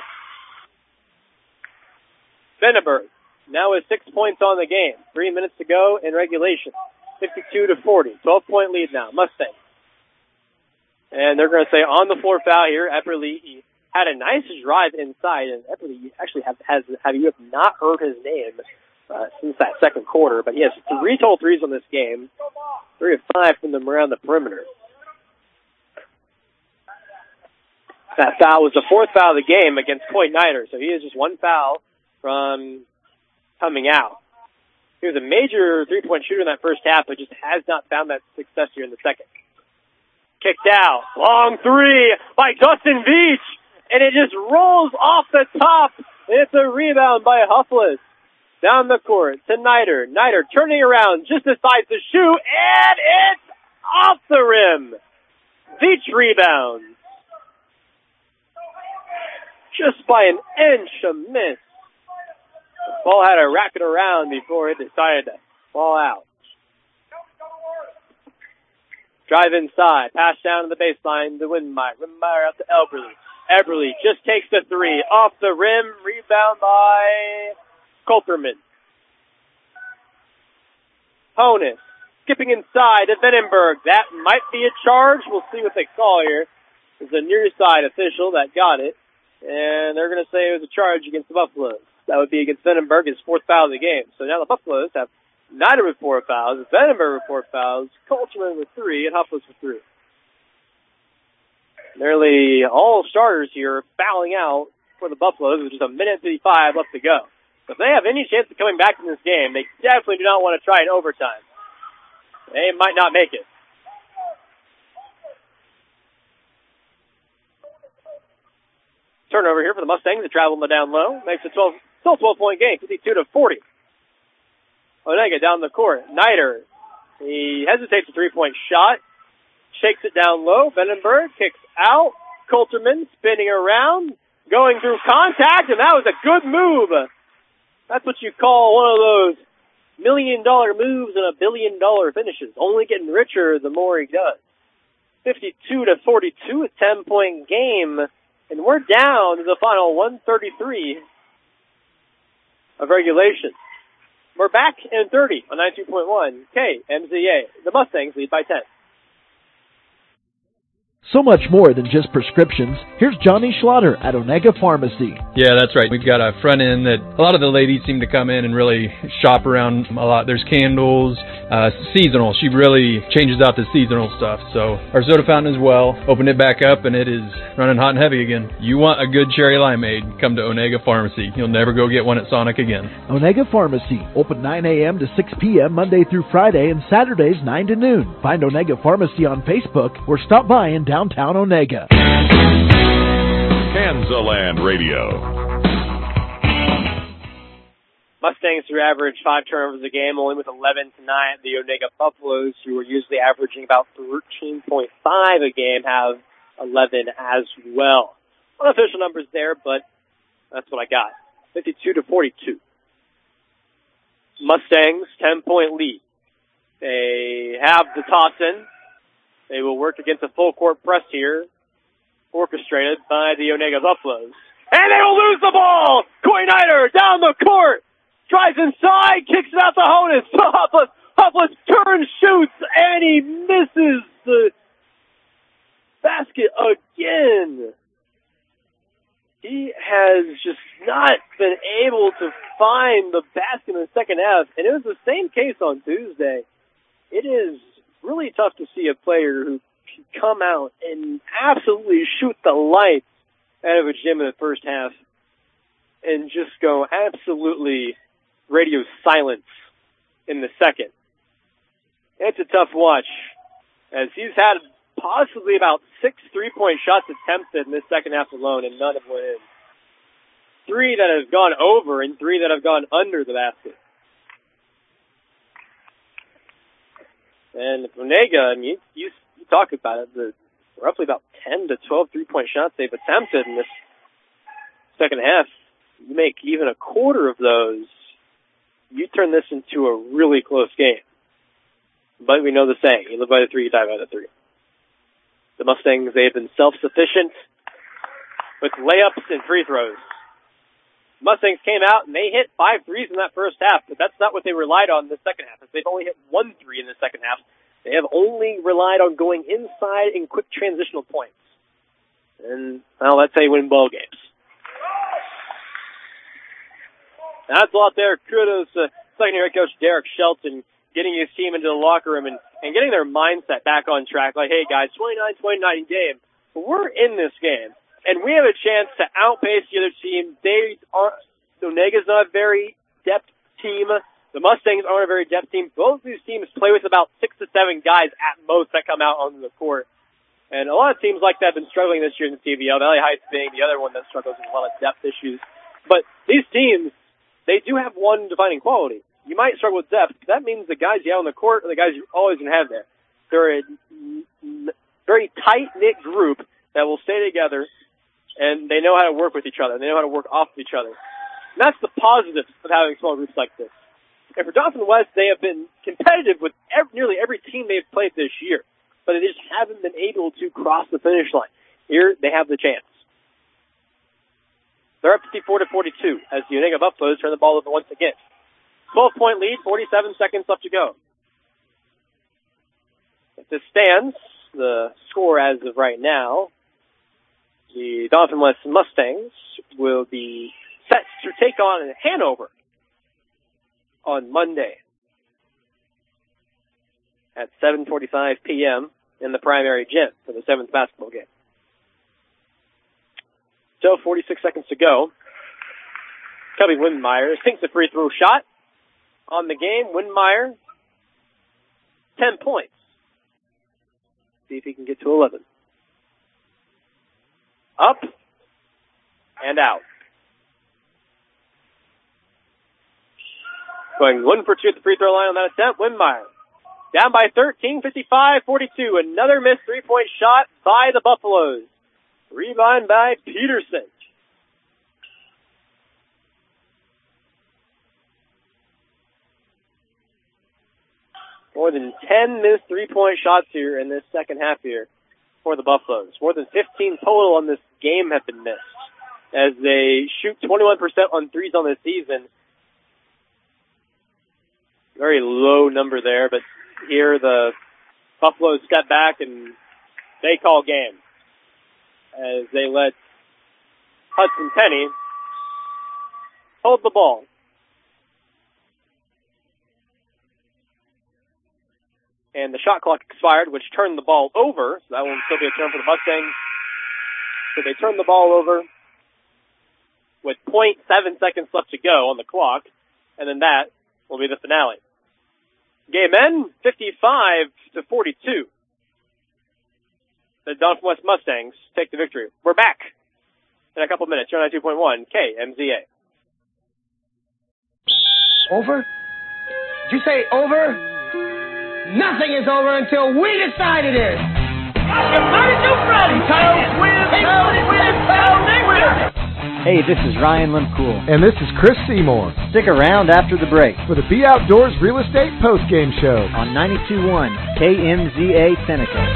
Vandenberg now with 6 points on the game. 3 minutes to go in regulation. 52-40. 12-point lead now. Mustang. And they're going to say on the floor foul here. Epperly, he had a nice drive inside, and Epperly actually have you not heard his name since that second quarter, but he has 3 total threes on this game. 3 of 5 from them around the perimeter. That foul was the fourth foul of the game against Coy Nider, so he is just 1 foul from coming out. He was a major three-point shooter in that first half, but just has not found that success here in the second. Kicked out. Long three by Dustin Veach, and it just rolls off the top. And it's a rebound by Huffless. Down the court to Nider. Nider turning around, just decides to shoot, and it's off the rim. Veach rebounds. Just by an inch a miss. The ball had to rack it around before it decided to fall out. Drive inside. Pass down to the baseline to Wimmeyer. Wimmeyer out to Eberly. Eberly just takes the three. Off the rim. Rebound by Coulterman. Honus skipping inside to Vandenberg. That might be a charge. We'll see what they call here. It's a near side official that got it. And they're going to say it was a charge against the Buffaloes. That would be against Vandenberg, his 4th foul of the game. So now the Buffaloes have Nider with 4 fouls, Vandenberg with 4 fouls, Coulterman with 3, and Huffless with 3. Nearly all starters here fouling out for the Buffaloes with just 1:55 left to go. So if they have any chance of coming back in this game, they definitely do not want to try an overtime. They might not make it. Turnover here for the Mustangs. They travel down low. Makes it still 12-point game, 52-40. Onega down the court. Nider, he hesitates a 3-point shot. Shakes it down low. Vandenberg kicks out. Coulterman spinning around, going through contact, and that was a good move. That's what you call one of those $1 million moves and $1 billion finishes. Only getting richer the more he does. 52-42, a 10-point game. And we're down to the final 133 of regulation. We're back in 30 on 92.1 KMZA. The Mustangs lead by 10. So much more than just prescriptions. Here's Johnny Schlatter at Onega Pharmacy. Yeah, that's right. We've got a front end that a lot of the ladies seem to come in and really shop around a lot. There's candles, seasonal. She really changes out the seasonal stuff. So our soda fountain as well. Opened it back up and it is running hot and heavy again. You want a good cherry limeade, come to Onega Pharmacy. You'll never go get one at Sonic again. Onega Pharmacy, open 9 a.m. to 6 p.m. Monday through Friday and Saturdays 9 to noon. Find Onega Pharmacy on Facebook or stop by in downtown Onega. Kansaland Radio. Mustangs who average 5 turnovers a game, only with 11 tonight. The Onega Buffaloes, who are usually averaging about 13.5 a game, have 11 as well. Unofficial numbers there, but that's what I got. 52-42. Mustangs, 10-point lead. They have the toss in. They will work against a full court press here, orchestrated by the Onega Buffaloes. And they will lose the ball! Coy Nider down the court! Drives inside, kicks it out to Honus. Huffless turns, shoots, and he misses. basket again. He has just not been able to find the basket in the second half, and it was the same case on Tuesday. It is really tough to see a player who can come out and absolutely shoot the lights out of a gym in the first half and just go absolutely radio silence in the second. It's a tough watch, as he's had possibly about 6 3-point shots attempted in this second half alone, and none have went in. 3 that have gone over and 3 that have gone under the basket. And Onega, I mean, you talk about it, the roughly about 10 to 12 3-point shots they've attempted in this second half. You make even a quarter of those, you turn this into a really close game. But we know the saying, you live by the 3, you die by the 3. The Mustangs, they have been self-sufficient with layups and free throws. Mustangs came out and they hit 5 threes in that first half, but that's not what they relied on in the second half. They've only hit 1 3 in the second half. They have only relied on going inside in quick transitional points. And, well, that's how you win ball games. That's a lot there. Kudos to second-year head coach Derek Shelton, getting his team into the locker room and getting their mindset back on track. Like, hey, guys, 29-29 game. But we're in this game, and we have a chance to outpace the other team. Onega's not a very depth team. The Mustangs aren't a very depth team. Both of these teams play with about 6 to 7 guys at most that come out onto the court. And a lot of teams like that have been struggling this year in the CBL. Valley Heights being the other one that struggles with a lot of depth issues. But these teams, they do have one defining quality. You might struggle with depth, but that means the guys you have on the court are the guys you're always going to have there. They're a very tight-knit group that will stay together, and they know how to work with each other. They know how to work off of each other. And that's the positive of having small groups like this. And for Dauphin West, they have been competitive with nearly every team they've played this year, but they just haven't been able to cross the finish line. Here, they have the chance. They're up 54-42 as the Onega Buffaloes turn the ball over once again. 12-point lead, 47 seconds left to go. If this stands, the score as of right now, the Dauphin West Mustangs will be set to take on Hanover on Monday at 7:45 p.m. in the primary gym for the 7th basketball game. So 46 seconds to go. Cubby Windmeyer sinks a free throw shot on the game. Windmeyer, 10 points. See if he can get to 11. Up and out. Going 1 for 2 at the free throw line on that attempt. Windmeyer down by 13, 55-42. Another missed 3-point shot by the Buffaloes. Rebound by Peterson. More than 10 missed 3-point shots here in this second half here for the Buffaloes. More than 15 total on this game have been missed as they shoot 21% on threes on the season. Very low number there, but here the Buffaloes step back and they call game as they let Hudson Penny hold the ball. And the shot clock expired, which turned the ball over. So that will still be a turn for the Mustangs. So they turn the ball over with 0.7 seconds left to go on the clock. And then that will be the finale. Game end, 55-42. The Dauphin West Mustangs take the victory. We're back in a couple minutes. You're on 92.1 KMZA. Over? Did you say over? Nothing is over until we decide it is. Hey, this is Ryan Limcool. And this is Chris Seymour. Stick around after the break for the Be Outdoors Real Estate Postgame Show on 92.1 KMZA Seneca.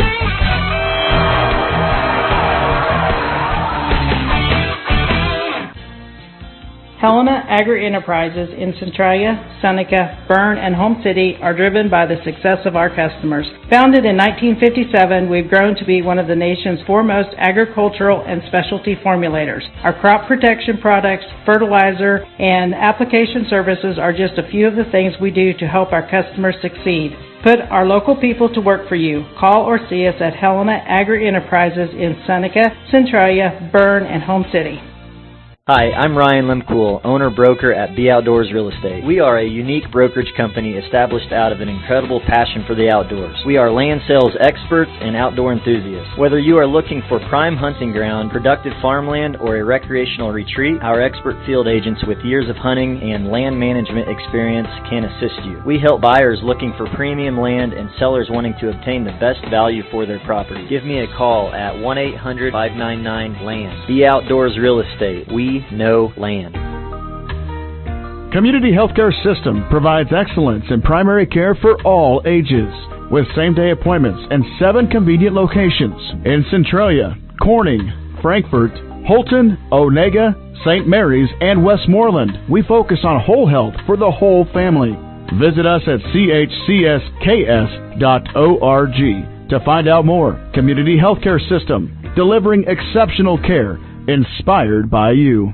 Helena Agri-Enterprises in Centralia, Seneca, Berne, and Home City are driven by the success of our customers. Founded in 1957, we've grown to be one of the nation's foremost agricultural and specialty formulators. Our crop protection products, fertilizer, and application services are just a few of the things we do to help our customers succeed. Put our local people to work for you. Call or see us at Helena Agri-Enterprises in Seneca, Centralia, Berne, and Home City. Hi, I'm Ryan Lemcool, owner-broker at Be Outdoors Real Estate. We are a unique brokerage company established out of an incredible passion for the outdoors. We are land sales experts and outdoor enthusiasts. Whether you are looking for prime hunting ground, productive farmland, or a recreational retreat, our expert field agents with years of hunting and land management experience can assist you. We help buyers looking for premium land and sellers wanting to obtain the best value for their property. Give me a call at 1-800-599-LAND. Be Outdoors Real Estate. We know land. Community Healthcare System provides excellence in primary care for all ages, with same-day appointments and 7 convenient locations in Centralia, Corning, Frankfort, Holton, Onega, St. Mary's, and Westmoreland. We focus on whole health for the whole family. Visit us at chcsks.org to find out more. Community Healthcare System, delivering exceptional care inspired by you.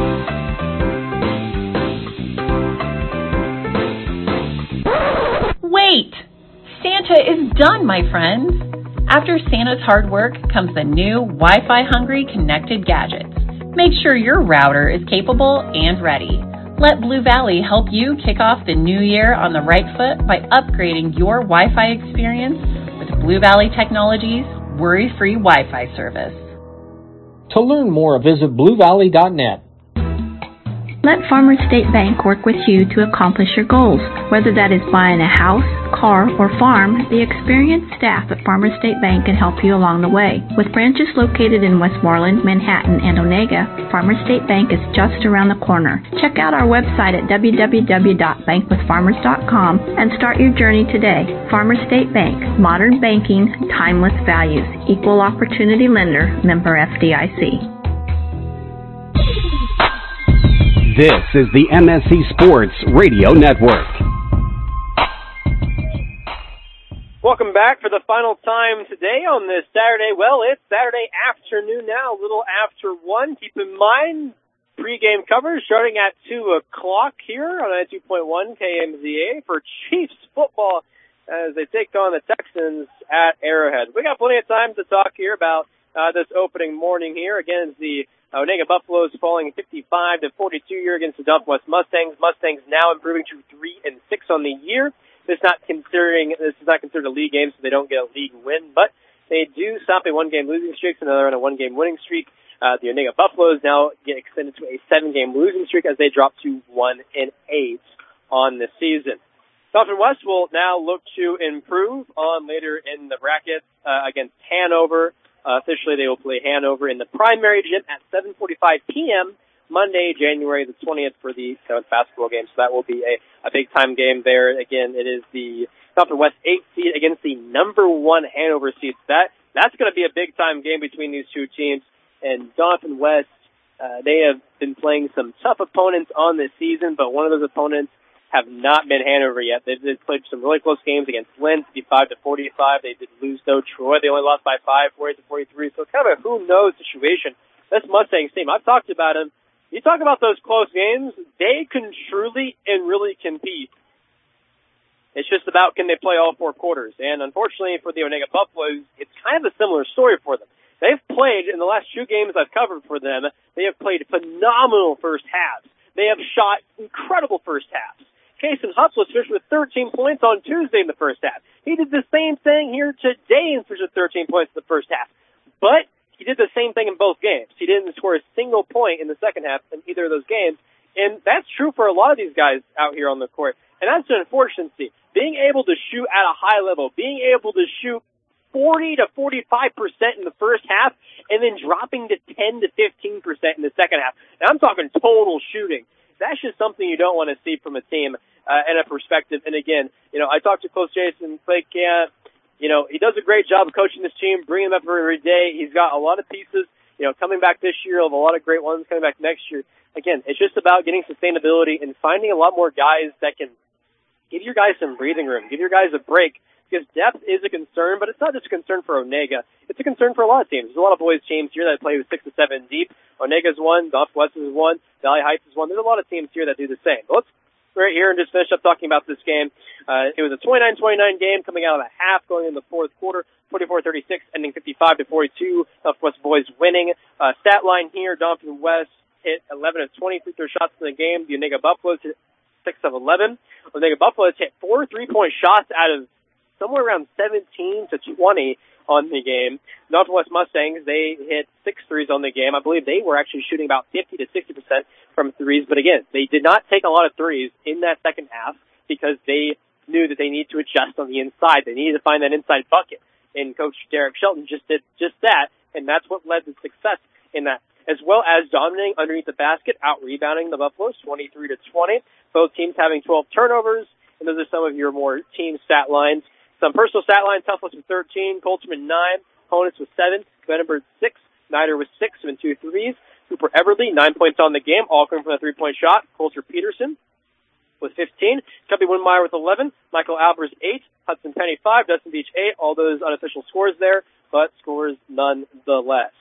Wait! Santa is done, my friends! After Santa's hard work comes the new Wi-Fi hungry connected gadgets. Make sure your router is capable and ready. Let Blue Valley help you kick off the new year on the right foot by upgrading your Wi-Fi experience with Blue Valley Technologies' worry-free Wi-Fi service. To learn more, visit bluevalley.net. Let Farmers State Bank work with you to accomplish your goals. Whether that is buying a house, car, or farm, the experienced staff at Farmers State Bank can help you along the way. With branches located in Westmoreland, Manhattan, and Onega, Farmers State Bank is just around the corner. Check out our website at www.bankwithfarmers.com and start your journey today. Farmers State Bank, modern banking, timeless values, equal opportunity lender, member FDIC. This is the MSC Sports Radio Network. Welcome back for the final time today on this Saturday. Well, it's Saturday afternoon now, a little after 1. Keep in mind, pregame coverage starting at 2 o'clock here on 92.1 KMZA for Chiefs football as they take on the Texans at Arrowhead. We got plenty of time to talk here about this opening morning here against the Onega Buffaloes falling 55-42 here against the Dump West Mustangs. Mustangs now improving to 3-6 on the year. This is not considered a league game, so they don't get a league win, but they do stop a one-game losing streak, so they're on a one-game winning streak. The Onega Buffaloes now get extended to a 7-game losing streak as they drop to 1-8 on the season. Dauphin West will now look to improve on later in the bracket against Hanover. Officially, they will play Hanover in the primary gym at 7:45 p.m. Monday, January the 20th for the 7th basketball game. So that will be a big-time game there. Again, it is the Dauphin West 8th seed against the number 1 Hanover seed. That's going to be a big-time game between these two teams. And Dauphin West, they have been playing some tough opponents on this season, but one of those opponents have not been Hanover yet. They've played some really close games against Lynn, 55-45. They did lose, though. Troy, they only lost by 5, 48-43. So it's kind of a who-knows situation. This Mustangs team, I've talked about them. You talk about those close games, they can truly and really compete. It's just about can they play all 4 quarters. And unfortunately for the Onega Buffaloes, it's kind of a similar story for them. They've played, in the last 2 games I've covered for them, they have played phenomenal first halves. They have shot incredible first halves. Kason Hutz finished with 13 points on Tuesday in the first half. He did the same thing here today and finished with 13 points in the first half. But he did the same thing in both games. He didn't score a single point in the second half in either of those games. And that's true for a lot of these guys out here on the court. And that's an unfortunate. Being able to shoot at a high level, being able to shoot 40 to 45% in the first half, and then dropping to 10 to 15% in the second half. And I'm talking total shooting. That's just something you don't want to see from a team and a perspective. And again, I talked to Coach Jason Clay-Camp. He does a great job of coaching this team, bringing them up every day. He's got a lot of pieces coming back this year, we'll have a lot of great ones coming back next year. Again, it's just about getting sustainability and finding a lot more guys that can give your guys some breathing room, give your guys a break, because depth is a concern, but it's not just a concern for Onega. It's a concern for a lot of teams. There's a lot of boys teams here that play with 6 to 7 deep. Onega's one, Northwest is one, Valley Heights is one. There's a lot of teams here that do the same. But let's right here and just finish up talking about this game. It was a 29-29 game coming out of the half, going in the fourth quarter, 44-36, ending 55-42. Northwest boys winning. Stat line here, Doniphan West hit 11 of 20 free throw shots in the game. The Onega Buffaloes hit 6 of 11. Onega Buffaloes hit 4 3-point shots out of somewhere around 17 to 20 on the game. Northwest Mustangs, they hit 6 threes on the game. I believe they were actually shooting about 50 to 60% from threes. But again, they did not take a lot of threes in that second half because they knew that they needed to adjust on the inside. They needed to find that inside bucket. And Coach Derek Shelton just did just that, and that's what led to success in that, as well as dominating underneath the basket, out-rebounding the Buffaloes 23 to 20. Both teams having 12 turnovers, and those are some of your more team stat lines. Some personal stat lines: Toughless with 13, Colterman 9, Honus with 7, Vandenberg 6, Snyder with 6 and 2 threes. Cooper Everly, 9 points on the game, all coming from a three-point shot. Coulter Peterson with 15, Cubby Winmeyer with 11, Michael Albers 8, Hudson Penny 5, Dustin Beach 8, all those unofficial scores there, but scores nonetheless.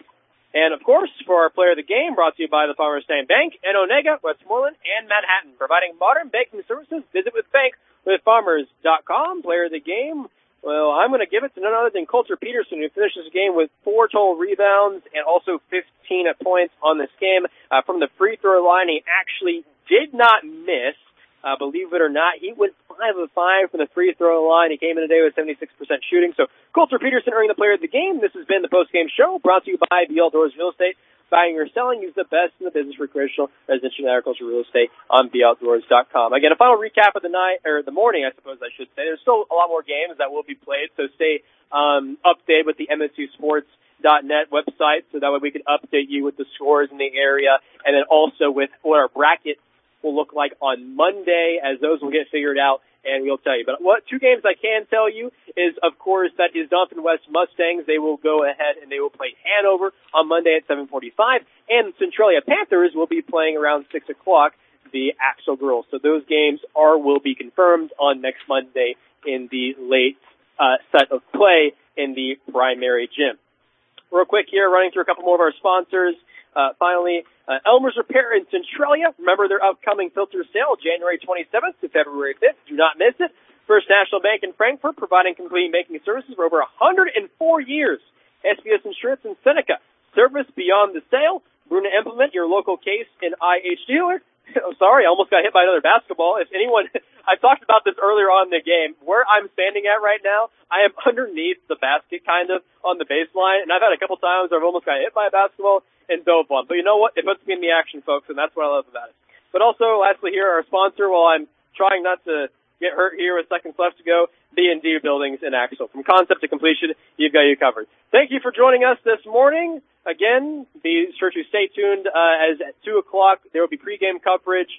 And, of course, for our player of the game, brought to you by the Farmers State Bank and Onega, Westmoreland, and Manhattan. Providing modern banking services, visit with bankwithfarmers.com. Player of the game, well, I'm going to give it to none other than Coulter Peterson, who finished this game with 4 total rebounds and also 15 points on this game. From the free throw line, he actually did not miss. Believe it or not, he went 5 of 5 from the free throw line. He came in today with 76% shooting. So Coulter Peterson earning the player of the game. This has been the post-game show brought to you by The Outdoors Real Estate. Buying or selling, use the best in the business for recreational, residential, and agricultural real estate on theoutdoors.com. Again, a final recap of the night, or the morning, I suppose I should say. There's still a lot more games that will be played, so stay updated with the MSUsports.net website, so that way we can update you with the scores in the area, and then also with what our bracket will look like on Monday, as those will get figured out, and we'll tell you. But what 2 games I can tell you is, of course, that is Doniphan West Mustangs. They will go ahead and they will play Hanover on Monday at 7:45, and Centralia Panthers will be playing around 6 o'clock, the Axel girls. So those games will be confirmed on next Monday in the late set of play in the primary gym. Real quick here, running through a couple more of our sponsors. Finally, Elmer's Repair in Centralia. Remember their upcoming filter sale, January 27th to February 5th. Do not miss it. First National Bank in Frankfort, providing complete banking services for over 104 years. SBS Insurance in Seneca. Service beyond the sale. Bruna Implement, your local case and IH dealer. Oh, sorry, I almost got hit by another basketball. If anyone, I talked about this earlier on in the game. Where I'm standing at right now, I am underneath the basket, kind of, on the baseline. And I've had a couple times where I've almost got hit by a basketball and dove one. But you know what? It puts me in the action, folks, and that's what I love about it. But also, lastly here, our sponsor, while I'm trying not to get hurt here with seconds left to go, B&D Buildings in Axel. From concept to completion, you've got you covered. Thank you for joining us this morning. Again, be sure to stay tuned as at 2 o'clock there will be pregame coverage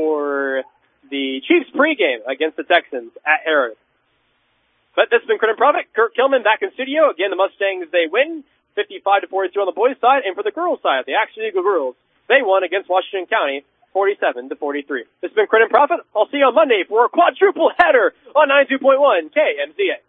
for the Chiefs pregame against the Texans at Arrowhead. But this has been Credit Profit. Kurt Kilman back in studio. Again, the Mustangs, they win 55-42 on the boys' side, and for the girls' side, the Action Eagle girls, they won against Washington County 47-43. This has been Credit Profit. I'll see you on Monday for a quadruple header on 92.1 KMZA.